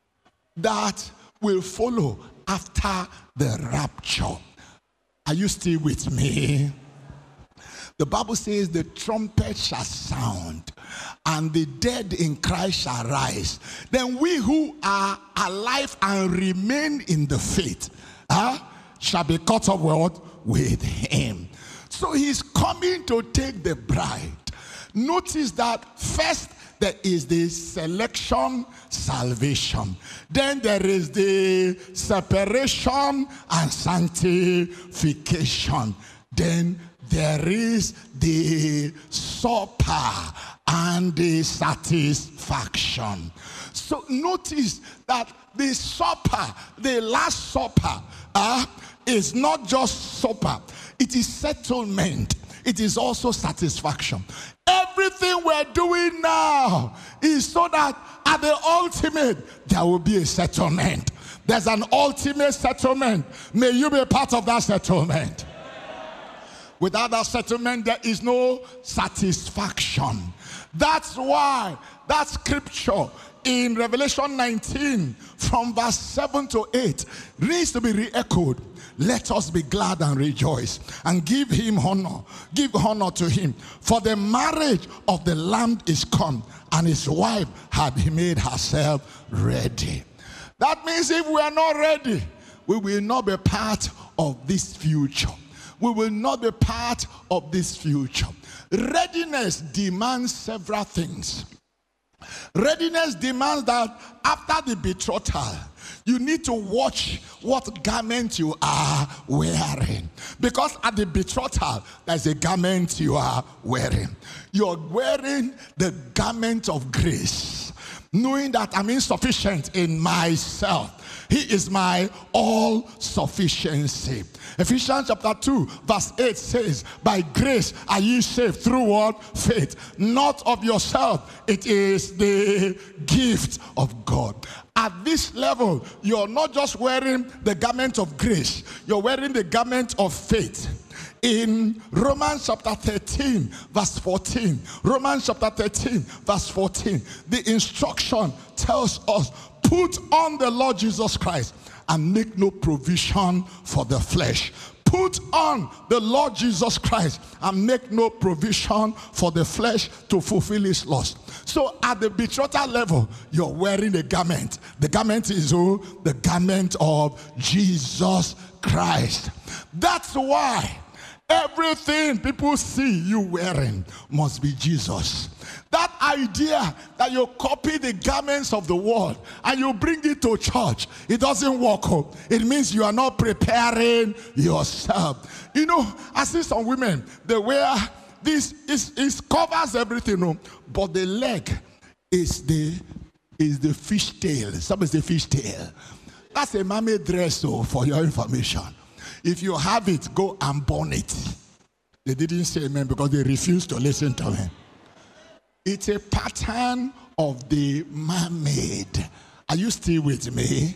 will follow after the rapture. Are you still with me? The Bible says the trumpet shall sound and the dead in Christ shall rise. Then we who are alive and remain in the faith shall be caught up with him. So he's coming to take the bride. Notice that first there is the selection, salvation. Then there is the separation and sanctification. Then there is the supper and the satisfaction. So notice that the supper, the last supper, is not just supper. It is settlement. It is also satisfaction. Everything we're doing now is so that at the ultimate, there will be a settlement. There's an ultimate settlement. May you be a part of that settlement. Without that settlement, there is no satisfaction. That's why that scripture in Revelation 19 from verse 7 to 8 needs to be re-echoed. Let us be glad and rejoice and give him honor. Give honor to him. For the marriage of the Lamb is come, and his wife had made herself ready. That means if we are not ready, we will not be part of this future. We will not be part of this future. Readiness demands several things. Readiness demands that after the betrothal, you need to watch what garment you are wearing. Because at the betrothal, there's a garment you are wearing. You're wearing the garment of grace, knowing that I'm insufficient in myself. He is my all-sufficiency. Ephesians chapter 2 verse 8 says, by grace are ye saved through what? Faith. Not of yourself. It is the gift of God. At this level, you're not just wearing the garment of grace. You're wearing the garment of faith. In Romans chapter 13 verse 14, Romans chapter 13 verse 14, the instruction tells us, put on the Lord Jesus Christ and make no provision for the flesh. Put on the Lord Jesus Christ and make no provision for the flesh to fulfill his lust. So at the betrothal level, you're wearing a garment. The garment is the garment of Jesus Christ. That's why everything people see you wearing must be Jesus. That idea that you copy the garments of the world and you bring it to church, it doesn't work out. It means you are not preparing yourself. You know, I see some women, they wear this, it covers everything, but the leg is the fish tail. Some is the fish tail. That's a mammy dress, for your information. If you have it, go and burn it. They didn't say amen because they refused to listen to me. It's a pattern of the mermaid. Are you still with me?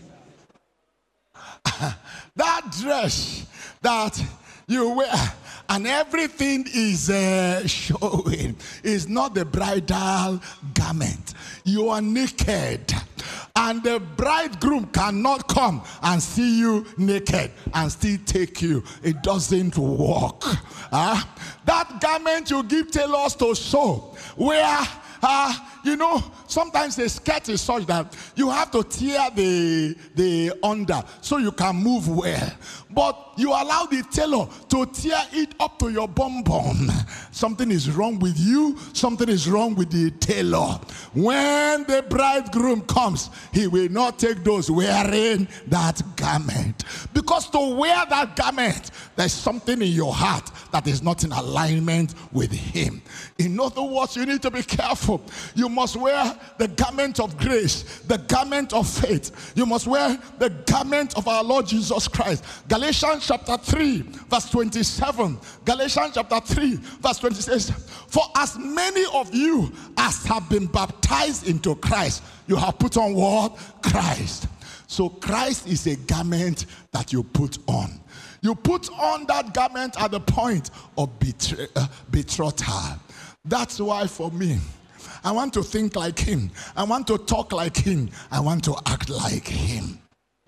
That dress that you wear and everything is showing is not the bridal garment. You are naked. And the bridegroom cannot come and see you naked and still take you. It doesn't work. That garment you give tailors to sew, where, you know, sometimes the skirt is such that you have to tear the under so you can move well. But you allow the tailor to tear it up to your bum bum. Something is wrong with you. Something is wrong with the tailor. When the bridegroom comes, he will not take those wearing that garment. Because to wear that garment, there's something in your heart that is not in alignment with him. In other words, you need to be careful. You must wear the garment of grace, the garment of faith. You must wear the garment of our Lord Jesus Christ. Galatians chapter 3, verse 27. Galatians chapter 3, verse 26. For as many of you as have been baptized into Christ, you have put on what? Christ. So Christ is a garment that you put on. You put on that garment at the point of betrothal. That's why for me, I want to think like him. I want to talk like him. I want to act like him.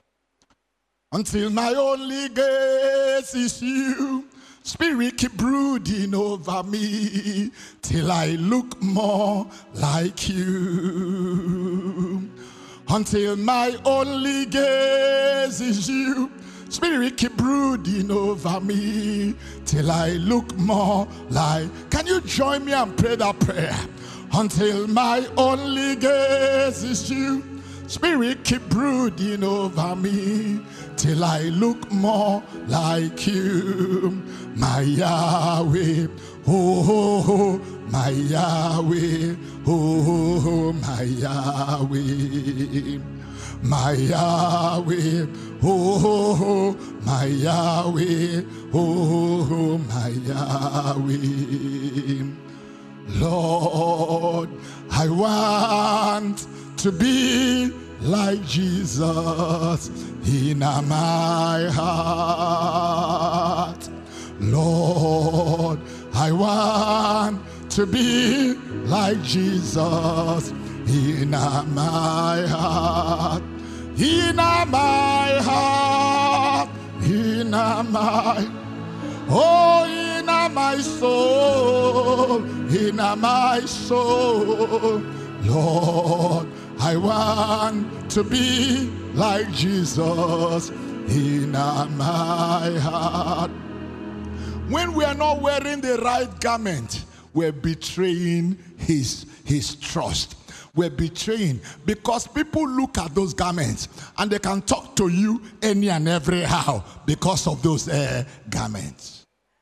Until my only gaze is you, Spirit keep brooding over me till I look more like you. Until my only gaze is you, Spirit keep brooding over me till I look more like. Can you join me and pray that prayer? Until my only gaze is you, Spirit keep brooding over me till I look more like you. My Yahweh, oh, my Yahweh, oh, my Yahweh. My Yahweh, oh, my Yahweh, oh, my Yahweh. Lord, I want to be like Jesus in my heart. Lord, I want to be like Jesus in my heart, in my heart, in my, oh, in my soul, in my soul. Lord, I want to be like Jesus in my heart. When we are not wearing the right garment, we're betraying his trust. We're betraying, because people look at those garments and they can talk to you any and every how because of those garments.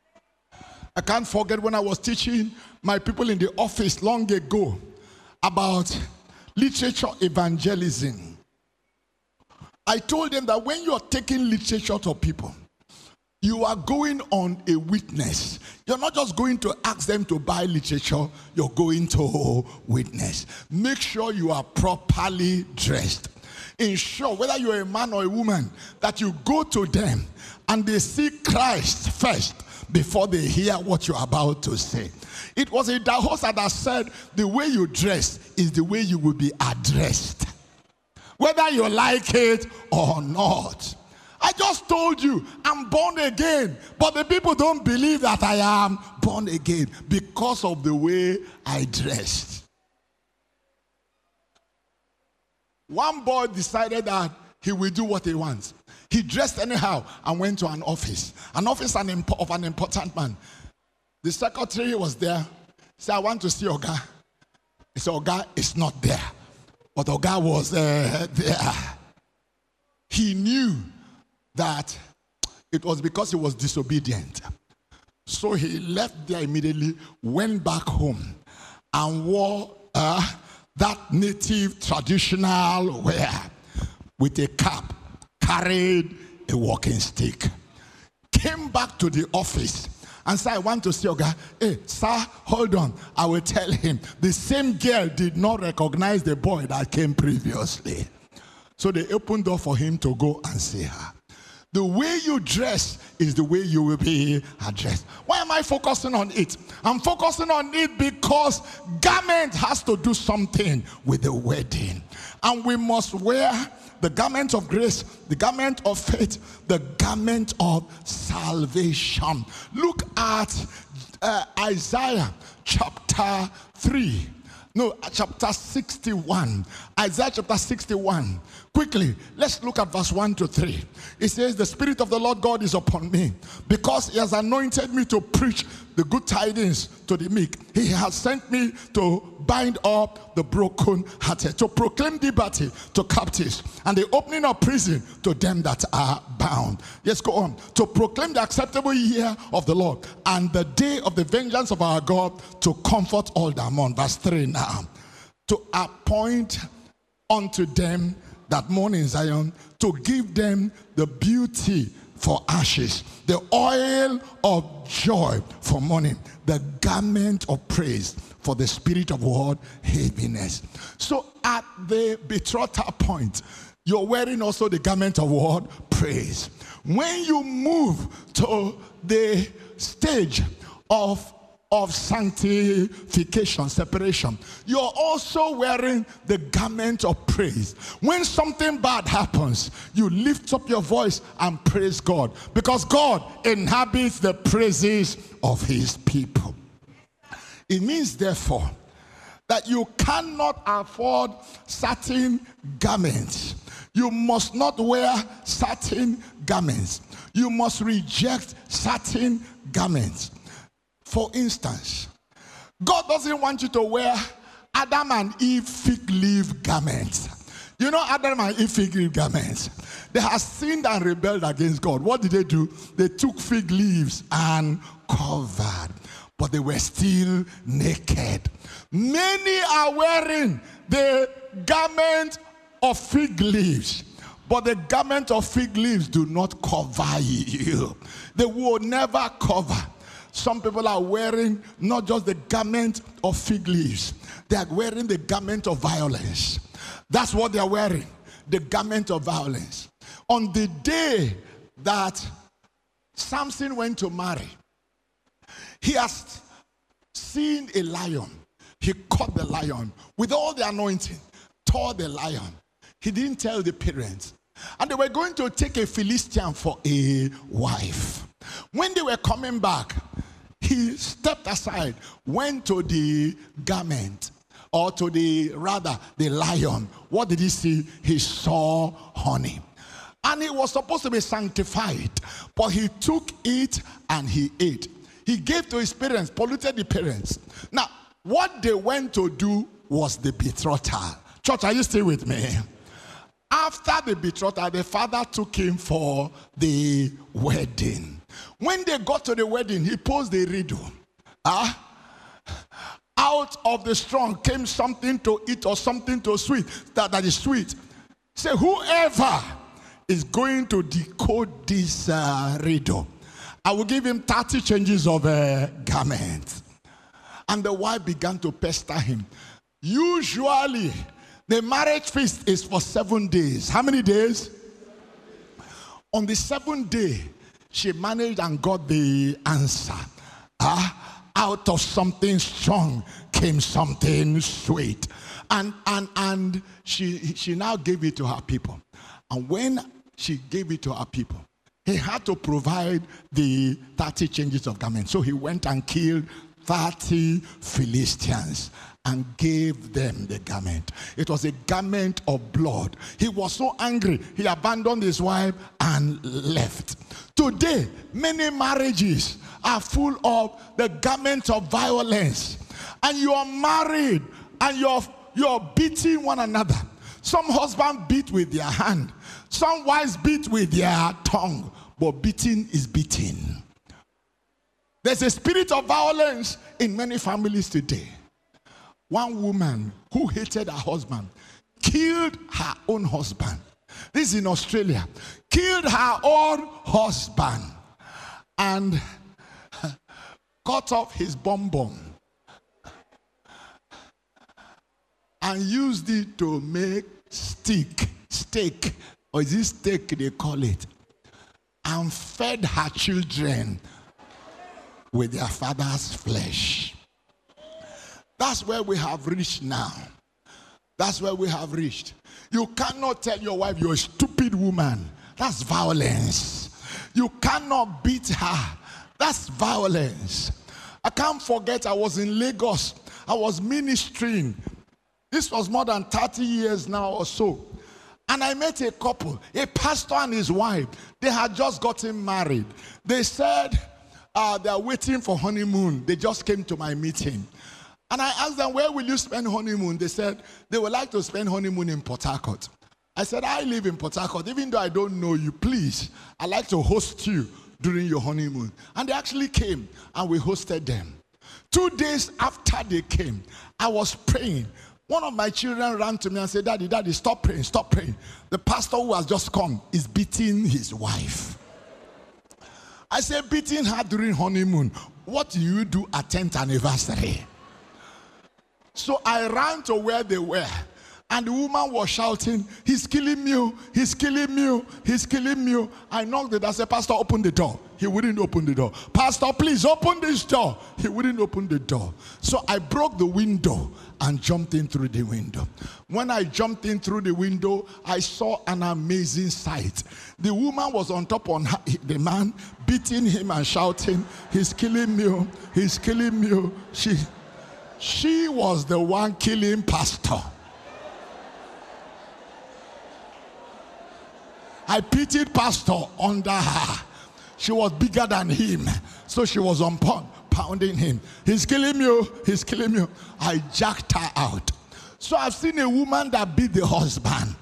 I can't forget when I was teaching my people in the office long ago about literature evangelism. I told them that when you are taking literature to people, you are going on a witness. You're not just going to ask them to buy literature, you're going to witness. Make sure you are properly dressed. Ensure, whether you're a man or a woman, that you go to them and they see Christ first before they hear what you're about to say. It was a Dahosa that said, the way you dress is the way you will be addressed, whether you like it or not. I just told you I'm born again, but the people don't believe that I am born again because of the way I dressed. One boy decided that he will do what he wants. He dressed anyhow and went to an office of an important man. The secretary was there. He said, I want to see Oga. He said, Oga is not there. But Oga was there. He knew that it was because he was disobedient. So he left there immediately, went back home, and wore that native traditional wear with a cap, carried a walking stick. Came back to the office and said, I want to see Oga. Hey, sir, hold on. I will tell him. The same girl did not recognize the boy that came previously. So they opened door for him to go and see her. The way you dress is the way you will be addressed. Why am I focusing on it? I'm focusing on it because garment has to do something with the wedding. And we must wear the garment of grace, the garment of faith, the garment of salvation. Look at Isaiah chapter 3. No, chapter 61. Isaiah chapter 61. Quickly, let's look at verse 1 to 3. It says, the Spirit of the Lord God is upon me, because he has anointed me to preach the good tidings to the meek. He has sent me to bind up the broken-hearted, to proclaim liberty to captives, and the opening of prison to them that are bound. Yes, go on. To proclaim the acceptable year of the Lord, and the day of the vengeance of our God, to comfort all that mourn. Verse 3 now. to appoint unto them that mourn in Zion, to give them the beauty for ashes, the oil of joy for mourning, the garment of praise for the spirit of what? Heaviness. So at the betrothal point, you're wearing also the garment of what? Praise. When you move to the stage of sanctification, separation, you're also wearing the garment of praise. When something bad happens, you lift up your voice and praise God, because God inhabits the praises of his people. It means, therefore, that you cannot afford certain garments. You must not wear certain garments. You must reject certain garments. For instance, God doesn't want you to wear Adam and Eve fig leaf garments. You know Adam and Eve fig leaf garments? They have sinned and rebelled against God. What did they do? They took fig leaves and covered, but they were still naked. Many are wearing the garment of fig leaves, but the garment of fig leaves do not cover you. They will never cover. Some people are wearing not just the garment of fig leaves, they are wearing the garment of violence. That's what they are wearing, the garment of violence. On the day that Samson went to marry, he has seen a lion. He caught the lion with all the anointing, tore the lion. He didn't tell the parents. And they were going to take a Philistine for a wife. When they were coming back, he stepped aside, went to the garment, or to the lion. What did he see? He saw honey. And it was supposed to be sanctified, but he took it and he ate. He gave to his parents, polluted the parents. Now, what they went to do was the betrothal. Church, are you still with me? After the betrothal, the father took him for the wedding. When they got to the wedding, he posed a riddle. Out of the strong came something to eat or something to sweet, that is sweet. Say, whoever is going to decode this riddle, I will give him 30 changes of garment. And the wife began to pester him. Usually, the marriage feast is for 7 days. How many days? On the 7th day, she managed and got the answer. Out of something strong came something sweet. And she now gave it to her people. And when she gave it to her people, he had to provide the 30 changes of garment. So he went and killed 30 Philistines and gave them the garment. It was a garment of blood. He was so angry, he abandoned his wife and left. Today, many marriages are full of the garment of violence. And you are married and you're beating one another. Some husbands beat with their hand. Some wives beat with their tongue. But beating is beating. There's a spirit of violence in many families today. One woman who hated her husband killed her own husband. This is in Australia. Killed her own husband and cut off his bum and used it to make steak, or is it steak they call it, and fed her children with their father's flesh. That's where we have reached now. That's where we have reached. You cannot tell your wife you're a stupid woman. That's violence. You cannot beat her. That's violence. I can't forget, I was in Lagos. I was ministering. This was more than 30 years now or so. And I met a couple, a pastor and his wife. They had just gotten married. They said they're waiting for honeymoon. They just came to my meeting. And I asked them, where will you spend honeymoon? They said they would like to spend honeymoon in Port Harcourt. I said, I live in Port Harcourt. Even though I don't know you, please, I'd like to host you during your honeymoon. And they actually came and we hosted them. 2 days after they came, I was praying. One of my children ran to me and said, Daddy, Daddy, stop praying, stop praying. The pastor who has just come is beating his wife. I said, beating her during honeymoon. What do you do at 10th anniversary? So I ran to where they were. And the woman was shouting, he's killing me, he's killing me, he's killing me. I knocked it. I said, Pastor, open the door. He wouldn't open the door. Pastor, please open this door. He wouldn't open the door. So I broke the window and jumped in through the window. When I jumped in through the window, I saw an amazing sight. The woman was on top of the man, beating him and shouting, he's killing me, he's killing me. She was the one killing Pastor. I pitied Pastor under her. She was bigger than him, so she was on pounding him. He's killing you, he's killing you. I jacked her out. So I've seen a woman that beat the husband.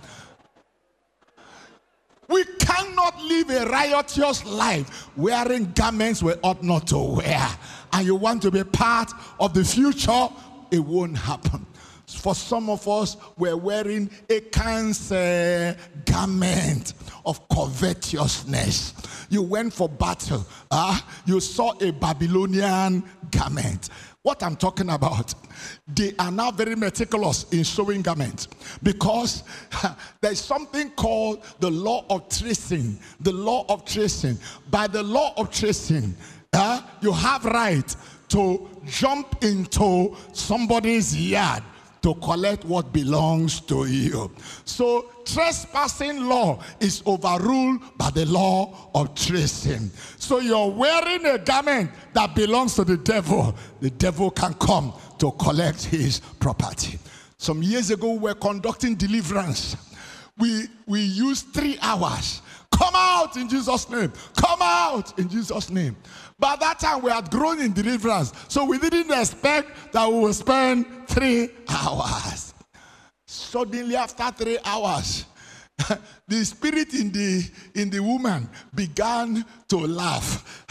We cannot live a riotous life wearing garments we ought not to wear. And you want to be part of the future, it won't happen. For some of us, we're wearing a cancer garment of covetousness. You went for battle. You saw a Babylonian garment. What I'm talking about, they are now very meticulous in sewing garments because there's something called the law of tracing. The law of tracing. By the law of tracing, you have right to jump into somebody's yard to collect what belongs to you. So trespassing law is overruled by the law of tracing. So you're wearing a garment that belongs to the devil. The devil can come to collect his property. Some years ago, we were conducting deliverance. We used 3 hours. Come out in Jesus' name. Come out in Jesus' name. By that time, we had grown in deliverance. So we didn't expect that we would spend 3 hours. Suddenly, after 3 hours, the spirit in the woman began to laugh.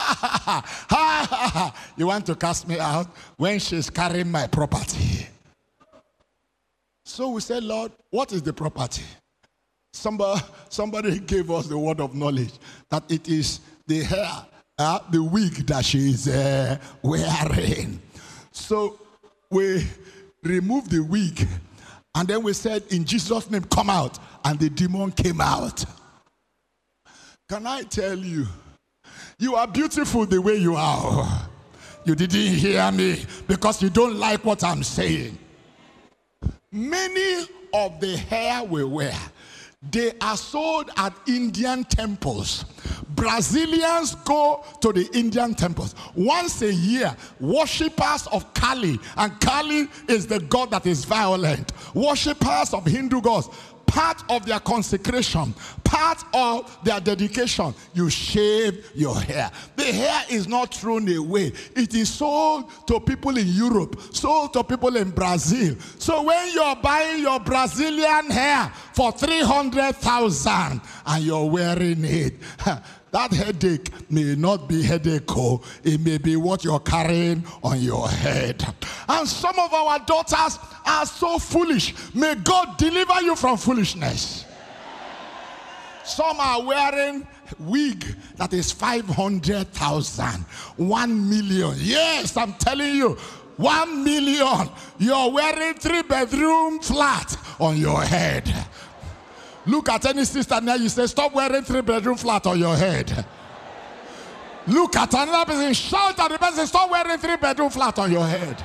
You want to cast me out when she's carrying my property? So we said, Lord, what is the property? Somebody gave us the word of knowledge that it is the hair, the wig that she is wearing. So we removed the wig and then we said, in Jesus' name, come out. And the demon came out. Can I tell you, you are beautiful the way you are. You didn't hear me because you don't like what I'm saying. Many of the hair we wear, they are sold at Indian temples. Brazilians go to the Indian temples once a year. Worshippers of Kali, and Kali is the god that is violent. Worshippers of Hindu gods, part of their consecration, part of their dedication, you shave your hair. The hair is not thrown away. It is sold to people in Europe, sold to people in Brazil. So when you're buying your Brazilian hair for 300,000 and you're wearing it, that headache may not be headache, it may be what you're carrying on your head. And some of our daughters are so foolish. May God deliver you from foolishness. Some are wearing wig that is 500,000, 1 million. Yes, I'm telling you, 1 million. You're wearing 3-bedroom flat on your head. Look at any sister now, you say, stop wearing 3-bedroom flat on your head. Look at another person, shout at the person, stop wearing 3-bedroom flat on your head.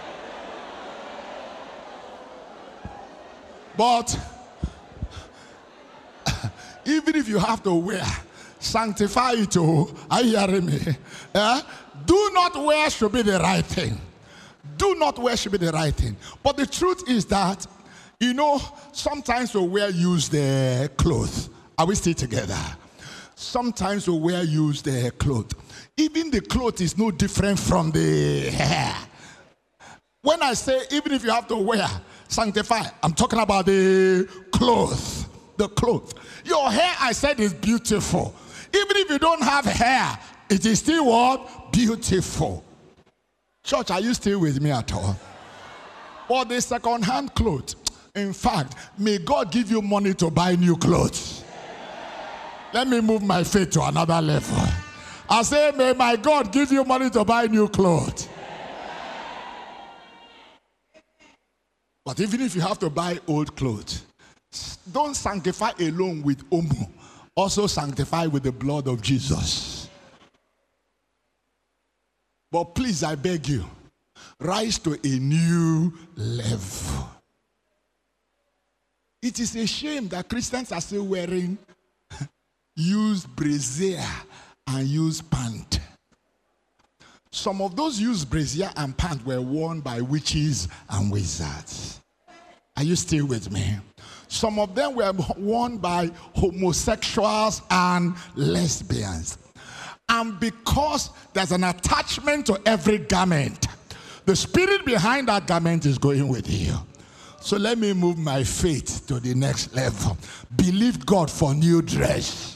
But even if you have to wear, sanctify it too. Are you hearing me? Do not wear should be the right thing. Do not wear should be the right thing. But the truth is that, you know, sometimes we wear used clothes. Are we still together? Sometimes we wear used clothes. Even the clothes is no different from the hair. When I say even if you have to wear, sanctify, I'm talking about the clothes. The clothes. Your hair, I said, is beautiful. Even if you don't have hair, it is still what? Beautiful. Church, are you still with me at all? or the second-hand clothes. In fact, may God give you money to buy new clothes. Let me move my faith to another level. I say, may my God give you money to buy new clothes. But even if you have to buy old clothes, don't sanctify alone with Omo. Also sanctify with the blood of Jesus. But please, I beg you, rise to a new level. It is a shame that Christians are still wearing used brassiere and used pant. Some of those used brassiere and pant were worn by witches and wizards. Are you still with me? Some of them were worn by homosexuals and lesbians. And because there's an attachment to every garment, the spirit behind that garment is going with you. So let me move my faith to the next level. Believe God for new dress.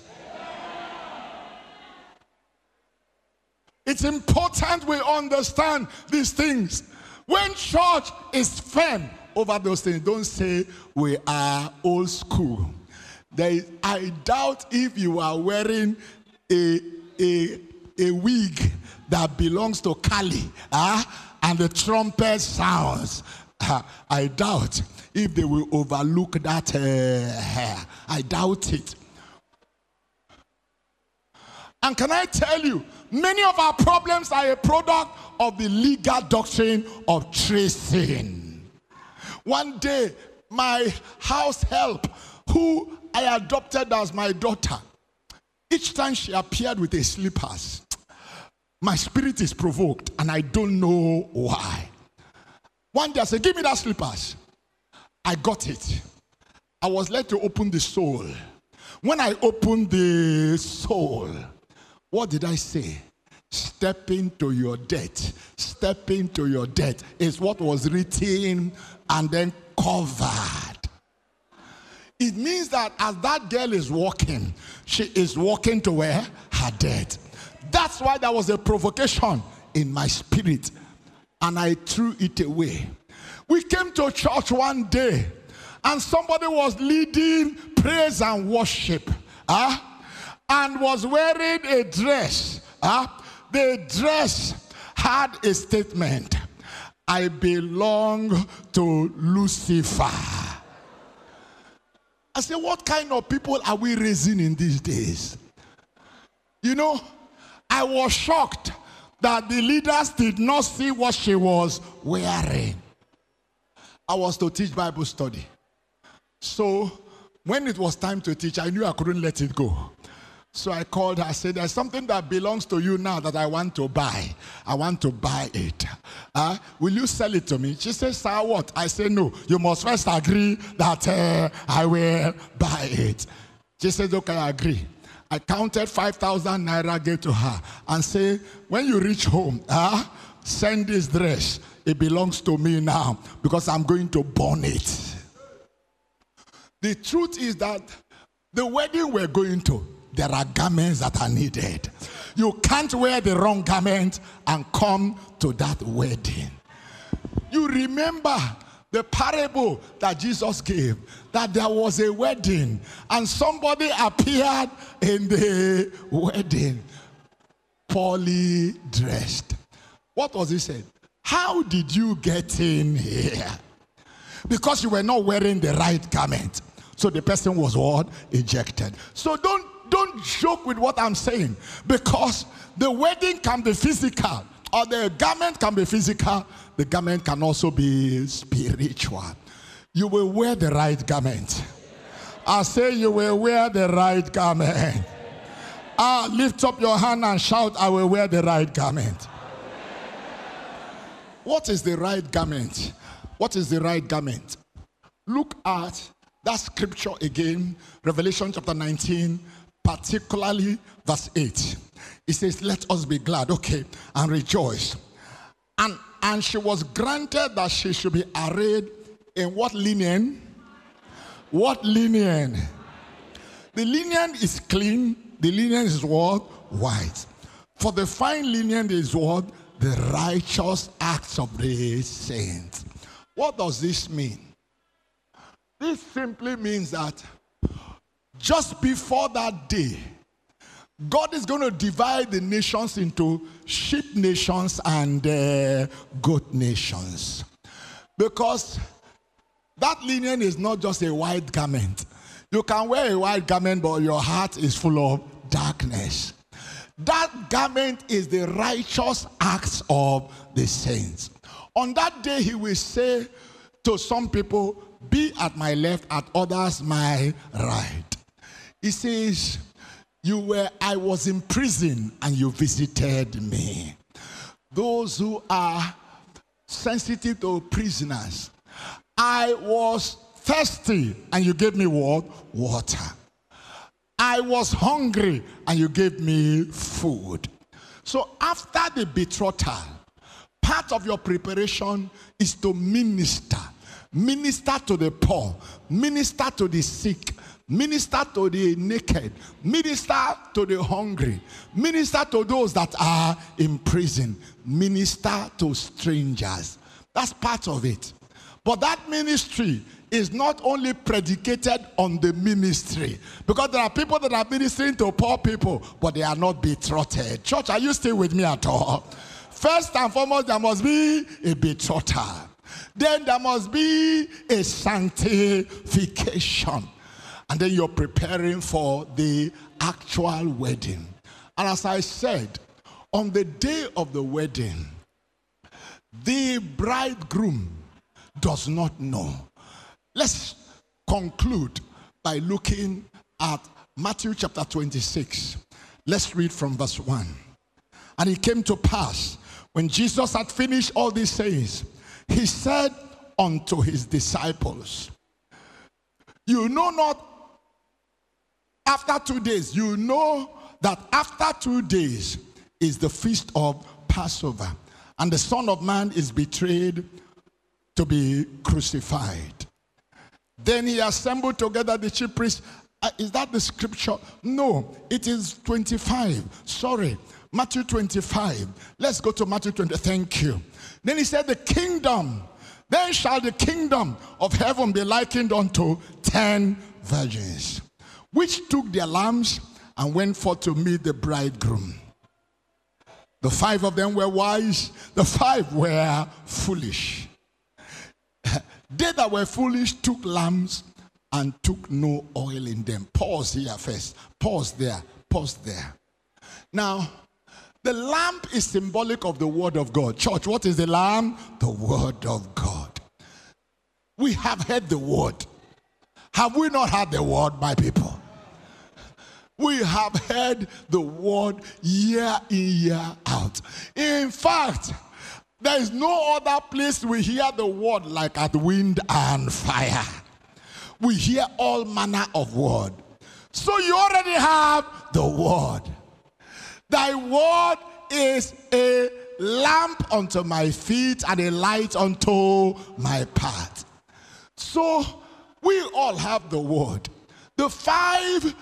It's important we understand these things. When church is firm over those things, don't say we are old school. I doubt if you are wearing a wig that belongs to Kali, and the trumpet sounds. I doubt if they will overlook that hair. I doubt it. And can I tell you, many of our problems are a product of the legal doctrine of tracing. One day, my house help, who I adopted as my daughter, each time she appeared with a slippers, my spirit is provoked, and I don't know why. One day I said, give me that slippers. I got it. I was led to open the sole. When I opened the sole, what did I say? Step into your debt. Step into your debt is what was written and then covered. It means that as that girl is walking, she is walking to where? Her debt. That's why there was a provocation in my spirit, and I threw it away. We came to church one day, and somebody was leading praise and worship, and was wearing a dress. The dress had a statement, I belong to Lucifer. I said, what kind of people are we raising in these days? You know, I was shocked that the leaders did not see what she was wearing. I was to teach Bible study. So when it was time to teach, I knew I couldn't let it go. So I called her, I said, there's something that belongs to you now that I want to buy. I want to buy it. Will you sell it to me? She said, sir, what? I said, no, you must first agree that I will buy it. She said, okay, I agree. I counted 5,000 naira, gave to her, and say, when you reach home, send this dress. It belongs to me now because I'm going to burn it. The truth is that the wedding we're going to, there are garments that are needed. You can't wear the wrong garment and come to that wedding. You remember the parable that Jesus gave, that there was a wedding and somebody appeared in the wedding, poorly dressed. What was he saying? How did you get in here? Because you were not wearing the right garment. So the person was what? Ejected. So don't joke with what I'm saying, because the wedding can be physical, or the garment can be physical. The garment can also be spiritual. You will wear the right garment. I say you will wear the right garment. Lift up your hand and shout, I will wear the right garment. What is the right garment? What is the right garment? Look at that scripture again, Revelation chapter 19, particularly verse 8. It says, let us be glad, okay, and rejoice. And she was granted that she should be arrayed in what linen? What linen? The linen is clean. The linen is what? White. For the fine linen is what? The righteous acts of the saints. What does this mean? This simply means that just before that day, God is going to divide the nations into sheep nations and goat nations. Because that linen is not just a white garment. You can wear a white garment, but your heart is full of darkness. That garment is the righteous acts of the saints. On that day, he will say to some people, be at my left, at others my right. He says, I was in prison and you visited me. Those who are sensitive to prisoners. I was thirsty and you gave me what? Water. I was hungry and you gave me food. So after the betrothal, part of your preparation is to minister. Minister to the poor. Minister to the sick. Minister to the naked. Minister to the hungry. Minister to those that are in prison. Minister to strangers. That's part of it. But that ministry is not only predicated on the ministry. Because there are people that are ministering to poor people, but they are not betrothed. Church, are you still with me at all? First and foremost, there must be a betrothal. Then there must be a sanctification. And then you're preparing for the actual wedding. And as I said, on the day of the wedding, the bridegroom does not know. Let's conclude by looking at Matthew chapter 26. Let's read from verse 1. And it came to pass, when Jesus had finished all these sayings, he said unto his disciples, you know not, after 2 days, you know that after 2 days is the feast of Passover, and the Son of Man is betrayed to be crucified. Then he assembled together the chief priests. Is that the scripture? No, it is 25. Sorry, Matthew 25. Let's go to Matthew 20. Thank you. Then he said, then shall the kingdom of heaven be likened unto 10 virgins, which took their lamps and went forth to meet the bridegroom. The 5 of them were wise, the 5 were foolish. They that were foolish took lamps and took no oil in them. Pause here first. Pause there. Pause there. Now, the lamp is symbolic of the word of God. Church, what is the lamp? The word of God. We have heard the word. Have we not heard the word, my people? We have heard the word year in, year out. In fact, there is no other place we hear the word like at wind and fire. We hear all manner of word. So you already have the word. Thy word is a lamp unto my feet and a light unto my path. So we all have the word. The 5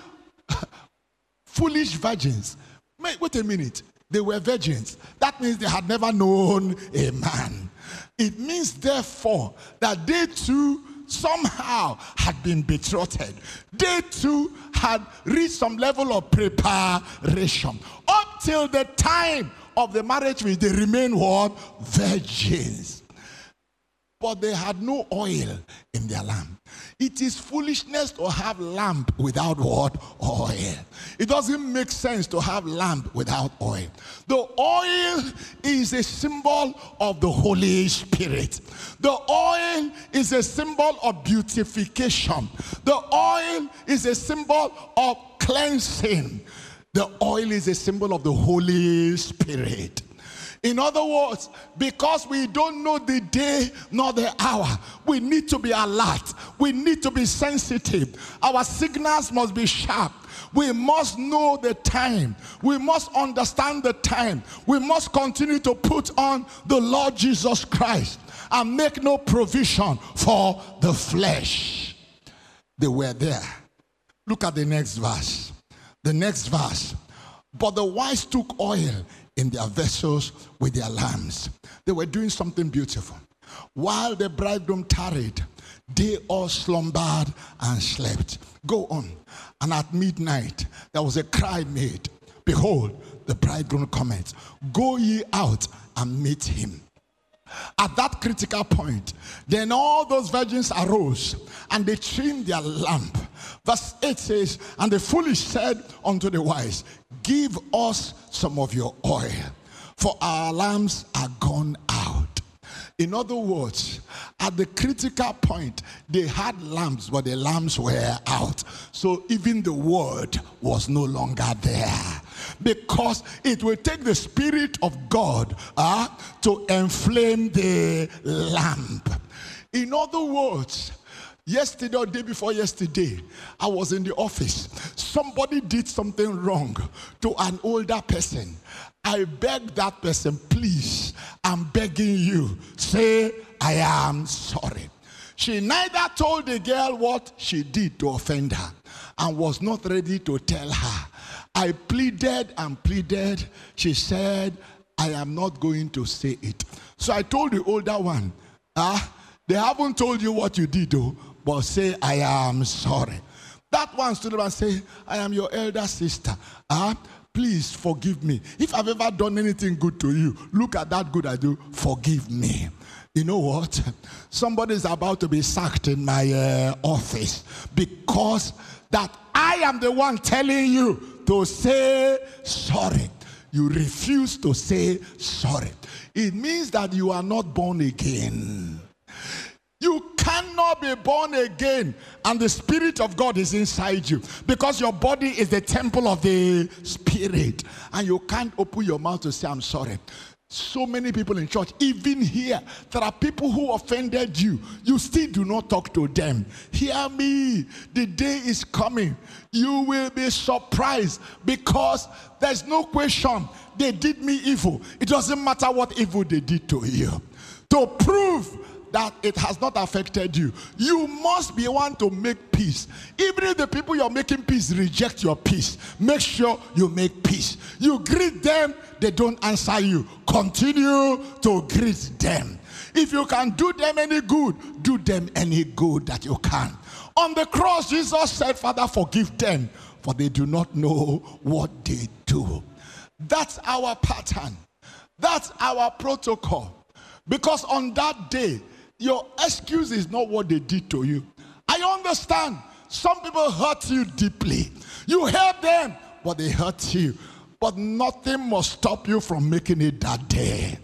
foolish virgins. Wait a minute. They were virgins. That means they had never known a man. It means, therefore, that they too somehow had been betrothed. They too had reached some level of preparation. Up till the time of the marriage, they remained what? Virgins. But they had no oil in their lamp. It is foolishness to have lamp without what? Oil. It doesn't make sense to have lamp without oil. The oil is a symbol of the Holy Spirit. The oil is a symbol of beautification. The oil is a symbol of cleansing. The oil is a symbol of the Holy Spirit. In other words, because we don't know the day nor the hour, we need to be alert. We need to be sensitive. Our signals must be sharp. We must know the time. We must understand the time. We must continue to put on the Lord Jesus Christ and make no provision for the flesh. They were there. Look at the next verse. The next verse. But the wise took oil in their vessels with their lamps. They were doing something beautiful. While the bridegroom tarried, they all slumbered and slept. Go on. And at midnight, there was a cry made. Behold, the bridegroom cometh. Go ye out and meet him. At that critical point, then all those virgins arose and they trimmed their lamp. Verse 8 says, and the foolish said unto the wise, give us some of your oil, for our lamps are gone out. In other words, at the critical point, they had lamps, but the lamps were out. So even the word was no longer there. Because it will take the Spirit of God to inflame the lamp. In other words, yesterday or day before yesterday, I was in the office. Somebody did something wrong to an older person. I begged that person, please, I'm begging you, say, I am sorry. She neither told the girl what she did to offend her and was not ready to tell her. I pleaded and pleaded. She said, I am not going to say it. So I told the older one, they haven't told you what you did though, but say, I am sorry. That one stood up and said, I am your elder sister. Please forgive me. If I've ever done anything good to you, look at that good I do, forgive me. You know what? Somebody is about to be sacked in my office because that I am the one telling you to say sorry. You refuse to say sorry. It means that you are not born again. You cannot be born again and the Spirit of God is inside you because your body is the temple of the Spirit and you can't open your mouth to say I'm sorry. So many people in church, even here, there are people who offended you. You still do not talk to them. Hear me, the day is coming. You will be surprised because there's no question they did me evil. It doesn't matter what evil they did to you. To prove that it has not affected you, you must be one to make peace. Even if the people you're making peace reject your peace, make sure you make peace. You greet them, they don't answer you. Continue to greet them. If you can do them any good, do them any good that you can. On the cross, Jesus said, Father, forgive them, for they do not know what they do. That's our pattern. That's our protocol. Because on that day, your excuse is not what they did to you. I understand. Some people hurt you deeply. You help them, but they hurt you. But nothing must stop you from making it that day.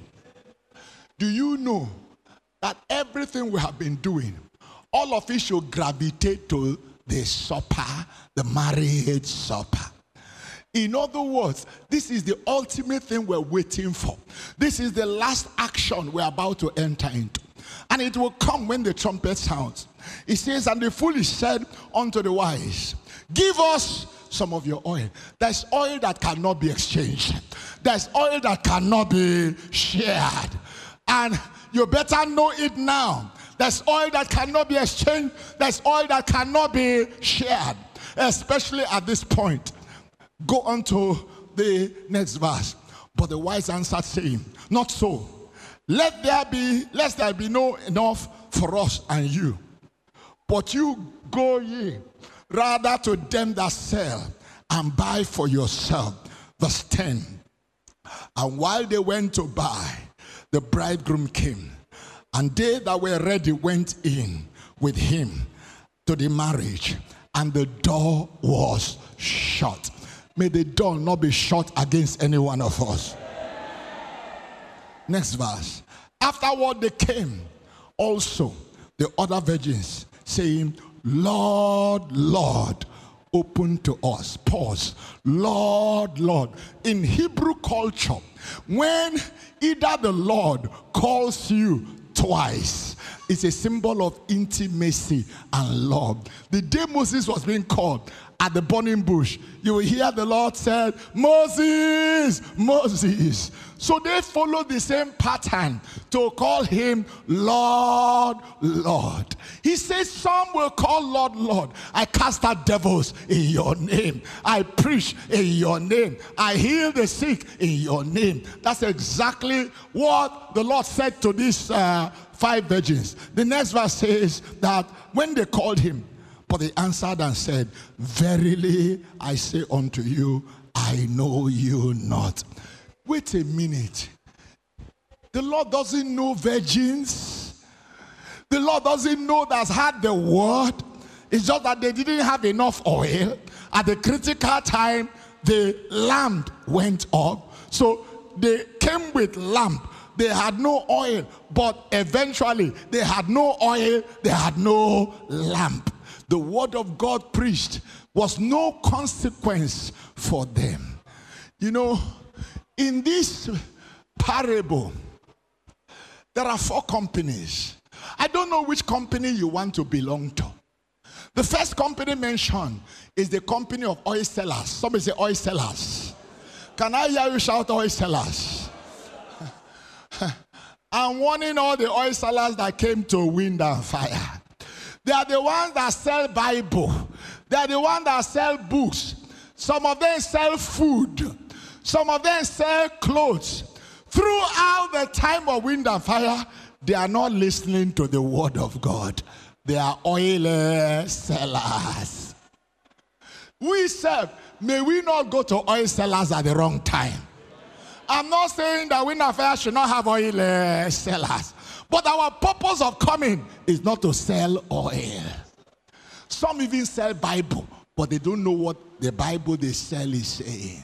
Do you know that everything we have been doing, all of it should gravitate to the supper, the marriage supper? In other words, this is the ultimate thing we're waiting for. This is the last action we're about to enter into. And it will come when the trumpet sounds. It says, and the foolish said unto the wise, give us some of your oil. There's oil that cannot be exchanged. There's oil that cannot be shared. And you better know it now. There's oil that cannot be exchanged. There's oil that cannot be shared. Especially at this point. Go on to the next verse. But the wise answered, saying, not so. Lest there be no enough for us and you. But you go ye rather to them that sell and buy for yourself. Verse 10. And while they went to buy, the bridegroom came. And they that were ready went in with him to the marriage. And the door was shut. May the door not be shut against any one of us. Next verse. Afterward they came also the other virgins, saying, Lord, Lord, open to us. Pause. Lord, Lord. In Hebrew culture, when either the Lord calls you twice, it's a symbol of intimacy and love. The day Moses was being called, at the burning bush, you will hear the Lord said, Moses, Moses. So they follow the same pattern to call him Lord, Lord. He says some will call Lord, Lord. I cast out devils in your name. I preach in your name. I heal the sick in your name. That's exactly what the Lord said to these 5 virgins. The next verse says that when they called him, but they answered and said, verily I say unto you, I know you not. Wait a minute. The Lord doesn't know virgins. The Lord doesn't know that's had the word. It's just that they didn't have enough oil. At the critical time, the lamp went up. So they came with lamp. They had no oil, but eventually they had no oil, they had no lamp. The word of God preached was no consequence for them. You know, in this parable, there are 4 companies. I don't know which company you want to belong to. The first company mentioned is the company of oil sellers. Somebody say oil sellers. Can I hear you shout oil sellers? I'm warning all the oil sellers that came to wind and fire. They are the ones that sell Bible. They are the ones that sell books. Some of them sell food. Some of them sell clothes. Throughout the time of wind and fire, they are not listening to the word of God. They are oil sellers. We serve. May we not go to oil sellers at the wrong time. I'm not saying that wind and fire should not have oil sellers. But our purpose of coming is not to sell oil. Some even sell Bible, but they don't know what the Bible they sell is saying.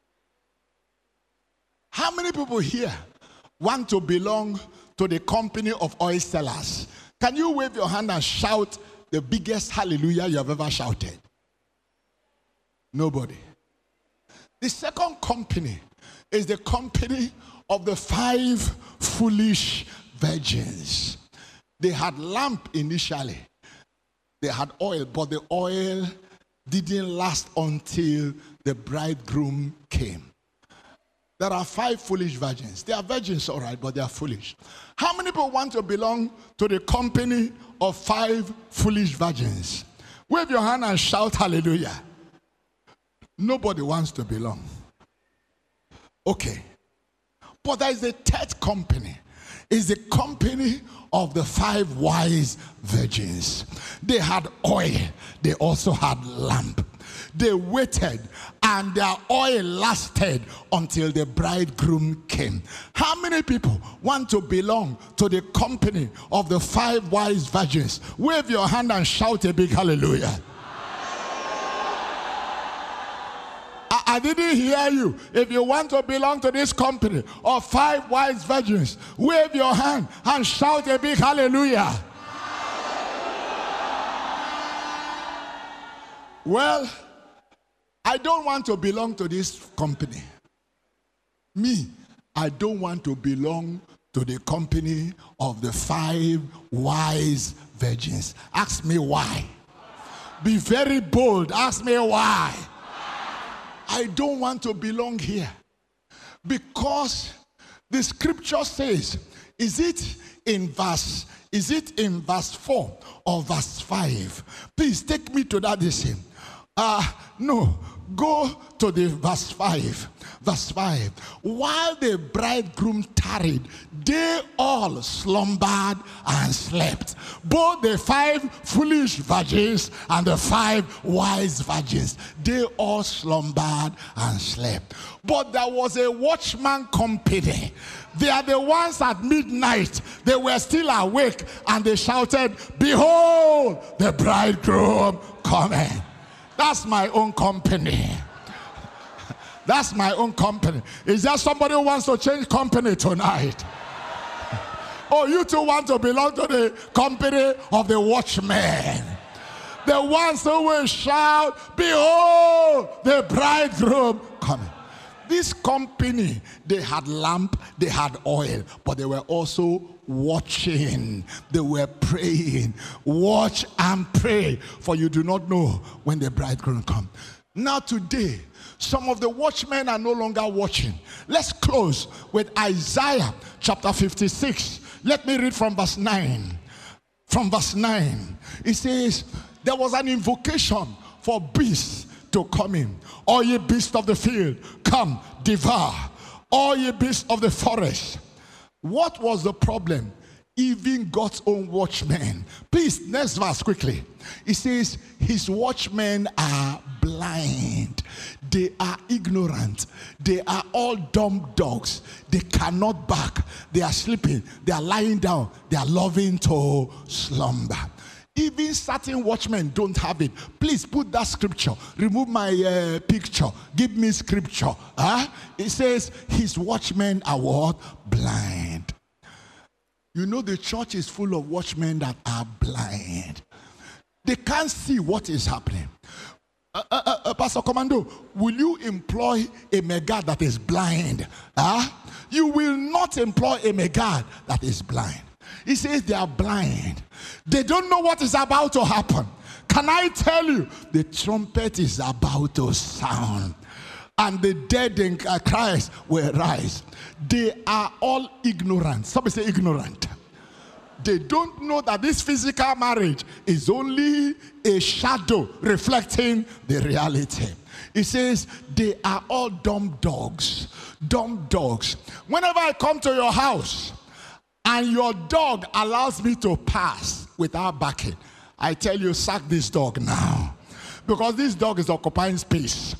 How many people here want to belong to the company of oil sellers? Can you wave your hand and shout the biggest hallelujah you have ever shouted? Nobody. The second company is the company of the 5 foolish virgins. They had lamp initially. They had oil, but the oil didn't last until the bridegroom came. There are 5 foolish virgins. They are virgins, all right, but they are foolish. How many people want to belong to the company of 5 foolish virgins? Wave your hand and shout hallelujah. Nobody wants to belong. Okay. But there is a third company. It's the company of the 5 wise virgins. They had oil. They also had lamp. They waited and their oil lasted until the bridegroom came. How many people want to belong to the company of the 5 wise virgins? Wave your hand and shout a big hallelujah. I didn't hear you. If you want to belong to this company of 5 wise virgins, wave your hand and shout a big hallelujah. Well, I don't want to belong to this company. Me, I don't want to belong to the company of the 5 wise virgins. Ask me why. Be very bold. Ask me why. I don't want to belong here. Because the scripture says, is it in verse 4 or verse 5? Please take me to that the same. No, go to the verse 5. Verse 5. While the bridegroom tarried, they all slumbered and slept. Both the 5 foolish virgins and the 5 wise virgins, they all slumbered and slept. But there was a watchman company. They are the ones at midnight. They were still awake and they shouted, behold, the bridegroom coming. That's my own company. That's my own company. Is there somebody who wants to change company tonight? Oh, you two want to belong to the company of the watchmen. The ones who will shout, behold, the bridegroom coming. This company, they had lamp, they had oil, but they were also watching. They were praying. Watch and pray, for you do not know when the bridegroom comes. Now today, some of the watchmen are no longer watching. Let's close with Isaiah chapter 56. Let me read from verse 9. From verse 9, it says, there was an invocation for beasts to come in. All ye beasts of the field, come, devour. All ye beasts of the forest. What was the problem? Even God's own watchmen. Please, next verse quickly. It says, his watchmen are blind. They are ignorant. They are all dumb dogs. They cannot bark. They are sleeping. They are lying down. They are loving to slumber. Even certain watchmen don't have it. Please put that scripture. Remove my picture. Give me scripture. It says, his watchmen are what? Blind. You know the church is full of watchmen that are blind. They can't see what is happening. Pastor Commando, will you employ a mega that is blind? You will not employ a mega that is blind. He says they are blind. They don't know what is about to happen. Can I tell you, the trumpet is about to sound, and the dead in Christ will rise. They are all ignorant. Somebody say ignorant. They don't know that this physical marriage is only a shadow reflecting the reality. It says they are all dumb dogs. Dumb dogs. Whenever I come to your house and your dog allows me to pass without barking, I tell you, sack this dog now. Because this dog is occupying space.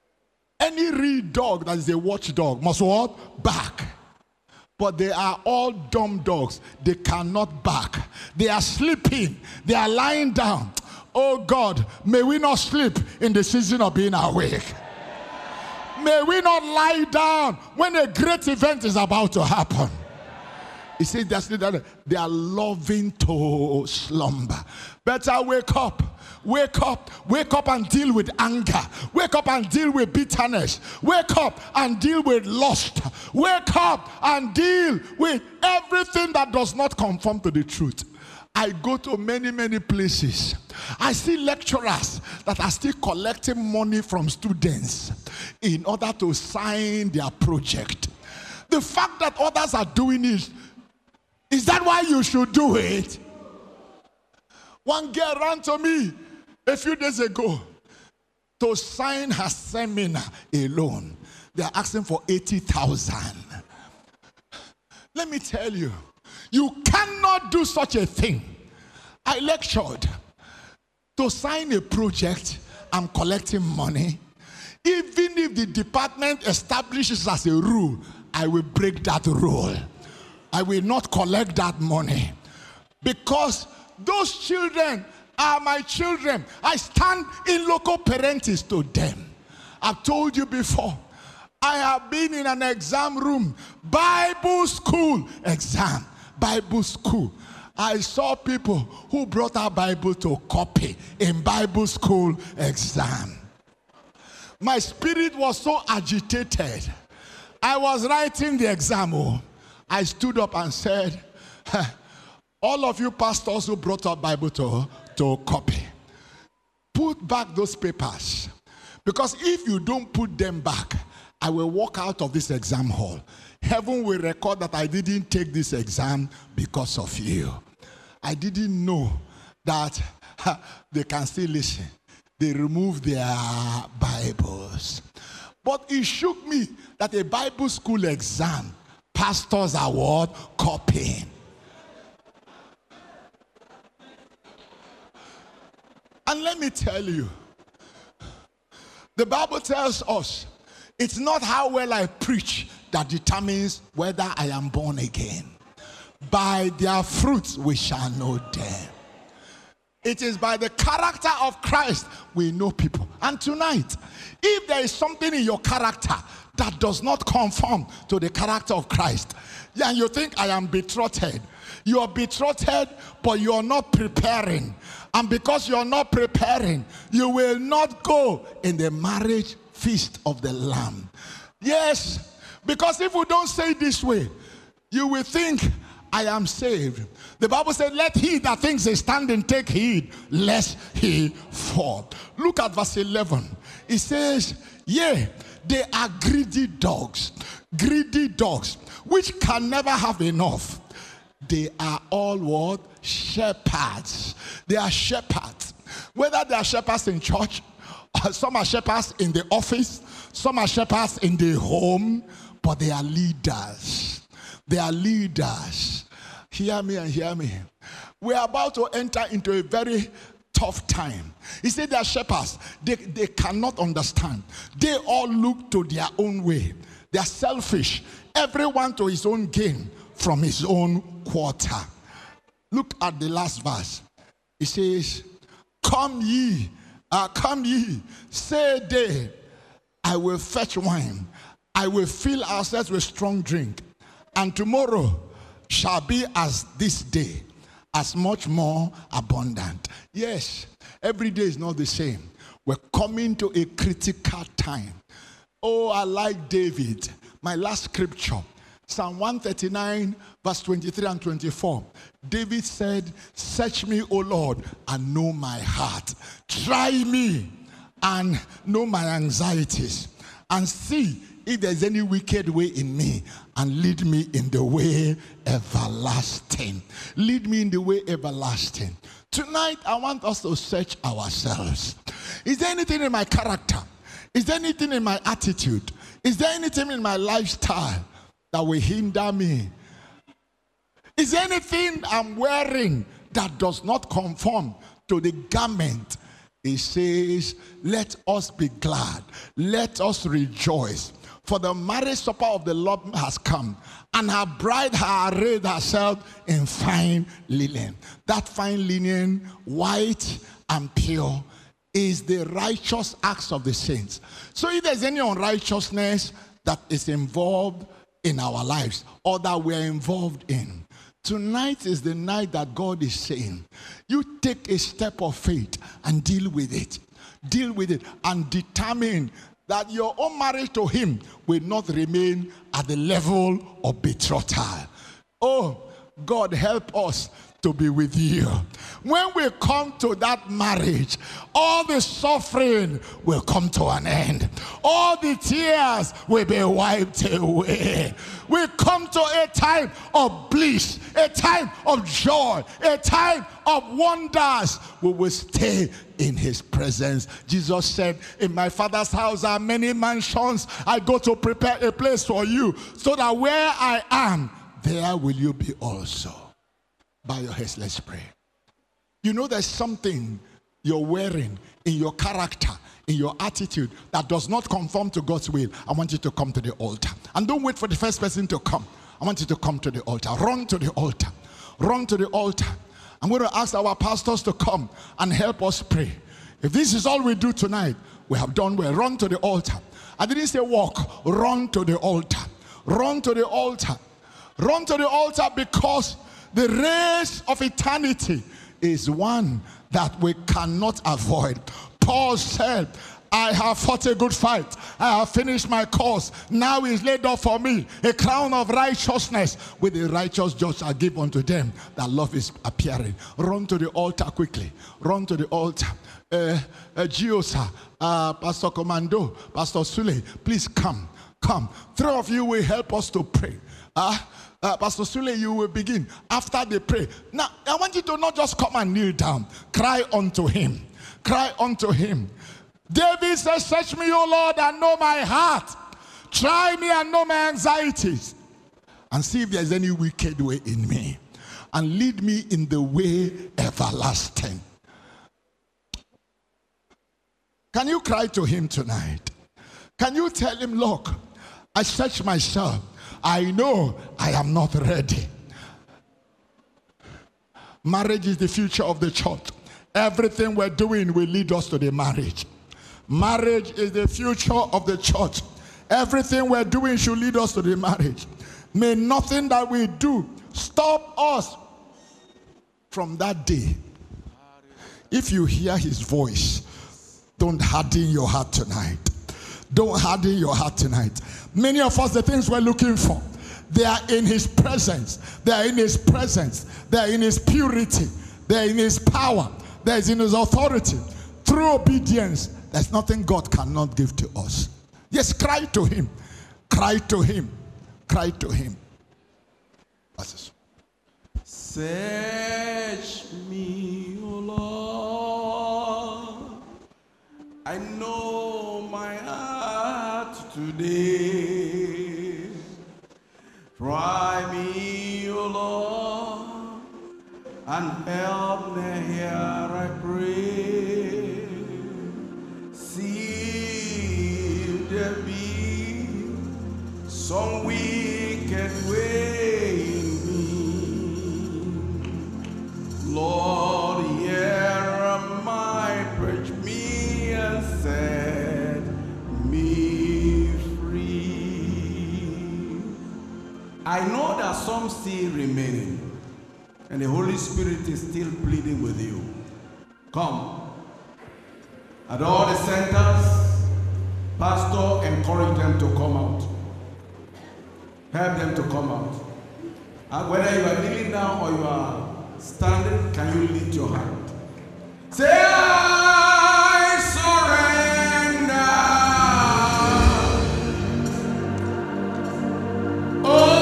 Any real dog that is a watchdog must what? Bark. But they are all dumb dogs. They cannot bark. They are sleeping. They are lying down. Oh God, may we not sleep in the season of being awake. May we not lie down when a great event is about to happen. He says they are loving to slumber. Better wake up. Wake up. Wake up and deal with anger. Wake up and deal with bitterness. Wake up and deal with lust. Wake up and deal with everything that does not conform to the truth. I go to many places. I see lecturers that are still collecting money from students in order to sign their project. The fact that others are doing it, is that why you should do it? One girl ran to me a few days ago to sign her seminar alone. They are asking for 80,000. Let me tell you, you cannot do such a thing. I lectured. To sign a project, I'm collecting money. Even if the department establishes as a rule, I will break that rule. I will not collect that money. Because those children are my children. I stand in loco parentis to them. I've told you before, I have been in an exam room, Bible school exam, Bible school. I saw people who brought our Bible to copy in Bible school exam. My spirit was so agitated. I was writing the exam. I stood up and said, all of you pastors who brought our Bible to copy, put back those papers. Because if you don't put them back, I will walk out of this exam hall. Heaven will record that I didn't take this exam because of you. I didn't know that they can still listen. They remove their Bibles. But it shook me that a Bible school exam, pastors are what? Copying. And let me tell you, the Bible tells us it's not how well I preach that determines whether I am born again. By their fruits we shall know them. It is by the character of Christ we know people. And tonight, if there is something in your character that does not conform to the character of Christ, and you think I am betrothed, you are betrothed, but you are not preparing. And because you are not preparing, you will not go in the marriage feast of the Lamb. Yes, because if we don't say it this way, you will think I am saved. The Bible said, let he that thinks he standing take heed, lest he fall. Look at verse 11. It says, yea, they are greedy dogs, which can never have enough. They are all what? Shepherds. They are shepherds. Whether they are shepherds in church, some are shepherds in the office, some are shepherds in the home, but they are leaders. They are leaders. Hear me and hear me. We are about to enter into a very tough time. He said they are shepherds. They cannot understand. They all look to their own way. They are selfish. Everyone to his own gain from his own quarter. Look at the last verse. It says, come ye, say they, I will fetch wine. I will fill ourselves with strong drink. And tomorrow shall be as this day, as much more abundant. Yes, every day is not the same. We're coming to a critical time. Oh, I like David. My last scripture, Psalm 139, verse 23 and 24. David said, search me, O Lord, and know my heart. Try me and know my anxieties, and see if there's any wicked way in me, and lead me in the way everlasting. Lead me in the way everlasting. Tonight, I want us to search ourselves. Is there anything in my character? Is there anything in my attitude? Is there anything in my lifestyle that will hinder me? Is there anything I'm wearing that does not conform to the garment? He says, let us be glad. Let us rejoice. For the marriage supper of the Lord has come, and her bride has arrayed herself in fine linen. That fine linen, white and pure, is the righteous acts of the saints. So if there's any unrighteousness that is involved in our lives, or that we're involved in, tonight is the night that God is saying, you take a step of faith and deal with it. Deal with it and determine that your own marriage to him will not remain at the level of betrothal. Oh, God, help us to be with you. When we come to that marriage, all the suffering will come to an end. All the tears will be wiped away. We come to a time of bliss, a time of joy, a time of wonders. We will stay in his presence. Jesus said, in my Father's house are many mansions. I go to prepare a place for you, so that where I am, there will you be also. Bow your heads, let's pray. You know there's something you're wearing in your character, in your attitude, that does not conform to God's will. I want you to come to the altar. And don't wait for the first person to come. I want you to come to the altar. Run to the altar. Run to the altar. I'm going to ask our pastors to come and help us pray. If this is all we do tonight, we have done well. Run to the altar. I didn't say walk. Run to the altar. Run to the altar. Run to the altar, because the race of eternity is one that we cannot avoid. Paul said, I have fought a good fight. I have finished my course. Now is laid up for me a crown of righteousness, with the righteous judge I give unto them that love is appearing. Run to the altar quickly. Run to the altar. Giosa, Pastor Commando, Pastor Sule, please come. Come. Three of you will help us to pray. Pastor Sule, you will begin after they pray. Now, I want you to not just come and kneel down. Cry unto him. Cry unto him. David says, search me, O Lord, and know my heart. Try me and know my anxieties. And see if there's any wicked way in me. And lead me in the way everlasting. Can you cry to him tonight? Can you tell him, look, I search myself. I know I am not ready. Marriage is the future of the church. Everything we're doing will lead us to the marriage. Marriage is the future of the church. Everything we're doing should lead us to the marriage. May nothing that we do stop us from that day. If you hear his voice, don't harden your heart tonight. Don't harden your heart tonight. Many of us, the things we're looking for, they are in his presence. They are in his presence. They are in his purity. They are in his power. They are in his authority. Through obedience, there's nothing God cannot give to us. Yes, cry to him. Cry to him. Cry to him. That's it. Search me, O Lord. I know my heart today. Try me, O Lord, and help me here, I pray. See if there be some wicked way in me. Lord, here am I, purge me and set me free. I know that some still remaining, and the Holy Spirit is still pleading with you. Come. At all the centers, Pastor, encourage them to come out. Help them to come out. And whether you are kneeling down or you are standing, can you lift your hand? Say, I surrender. Oh,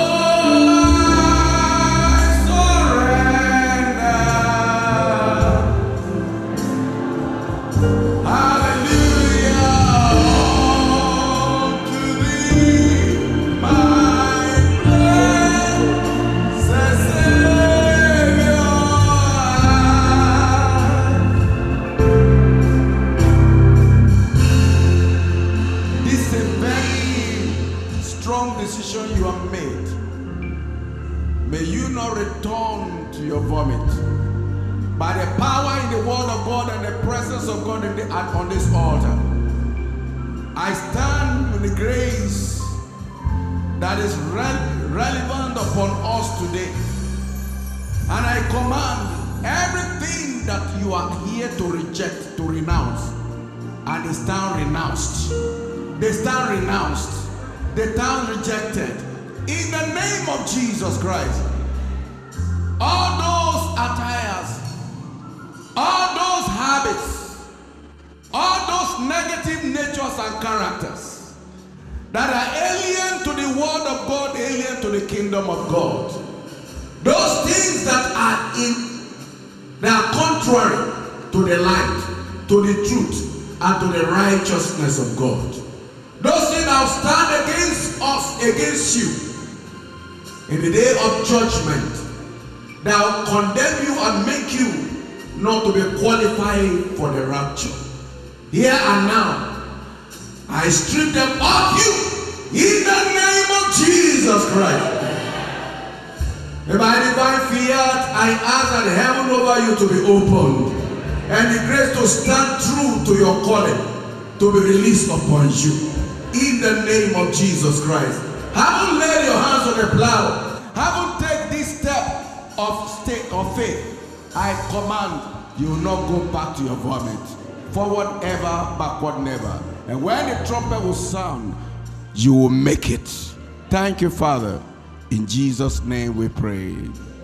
you have made, may you not return to your vomit. By the power in the word of God and the presence of God on this altar, I stand with the grace that is relevant upon us today. And I command everything that you are here to reject, to renounce, and they stand renounced. They stand renounced. They stand rejected. In the name of Jesus Christ. All those attires, all those habits, all those negative natures and characters that are alien to the word of God, alien to the kingdom of God. Those things that are contrary to the light, to the truth, and to the righteousness of God. Those things that will stand against us, against you, in the day of judgment, that will condemn you and make you not to be qualified for the rapture. Here and now, I strip them off you in the name of Jesus Christ. And by divine fiat, I ask that heaven over you to be opened, and the grace to stand true to your calling to be released upon you. In the name of Jesus Christ. Haven't laid your hands on the plow. Haven't taken this step of faith. I command you will not go back to your vomit. Forward ever, backward never. And when the trumpet will sound, you will make it. Thank you, Father. In Jesus' name we pray.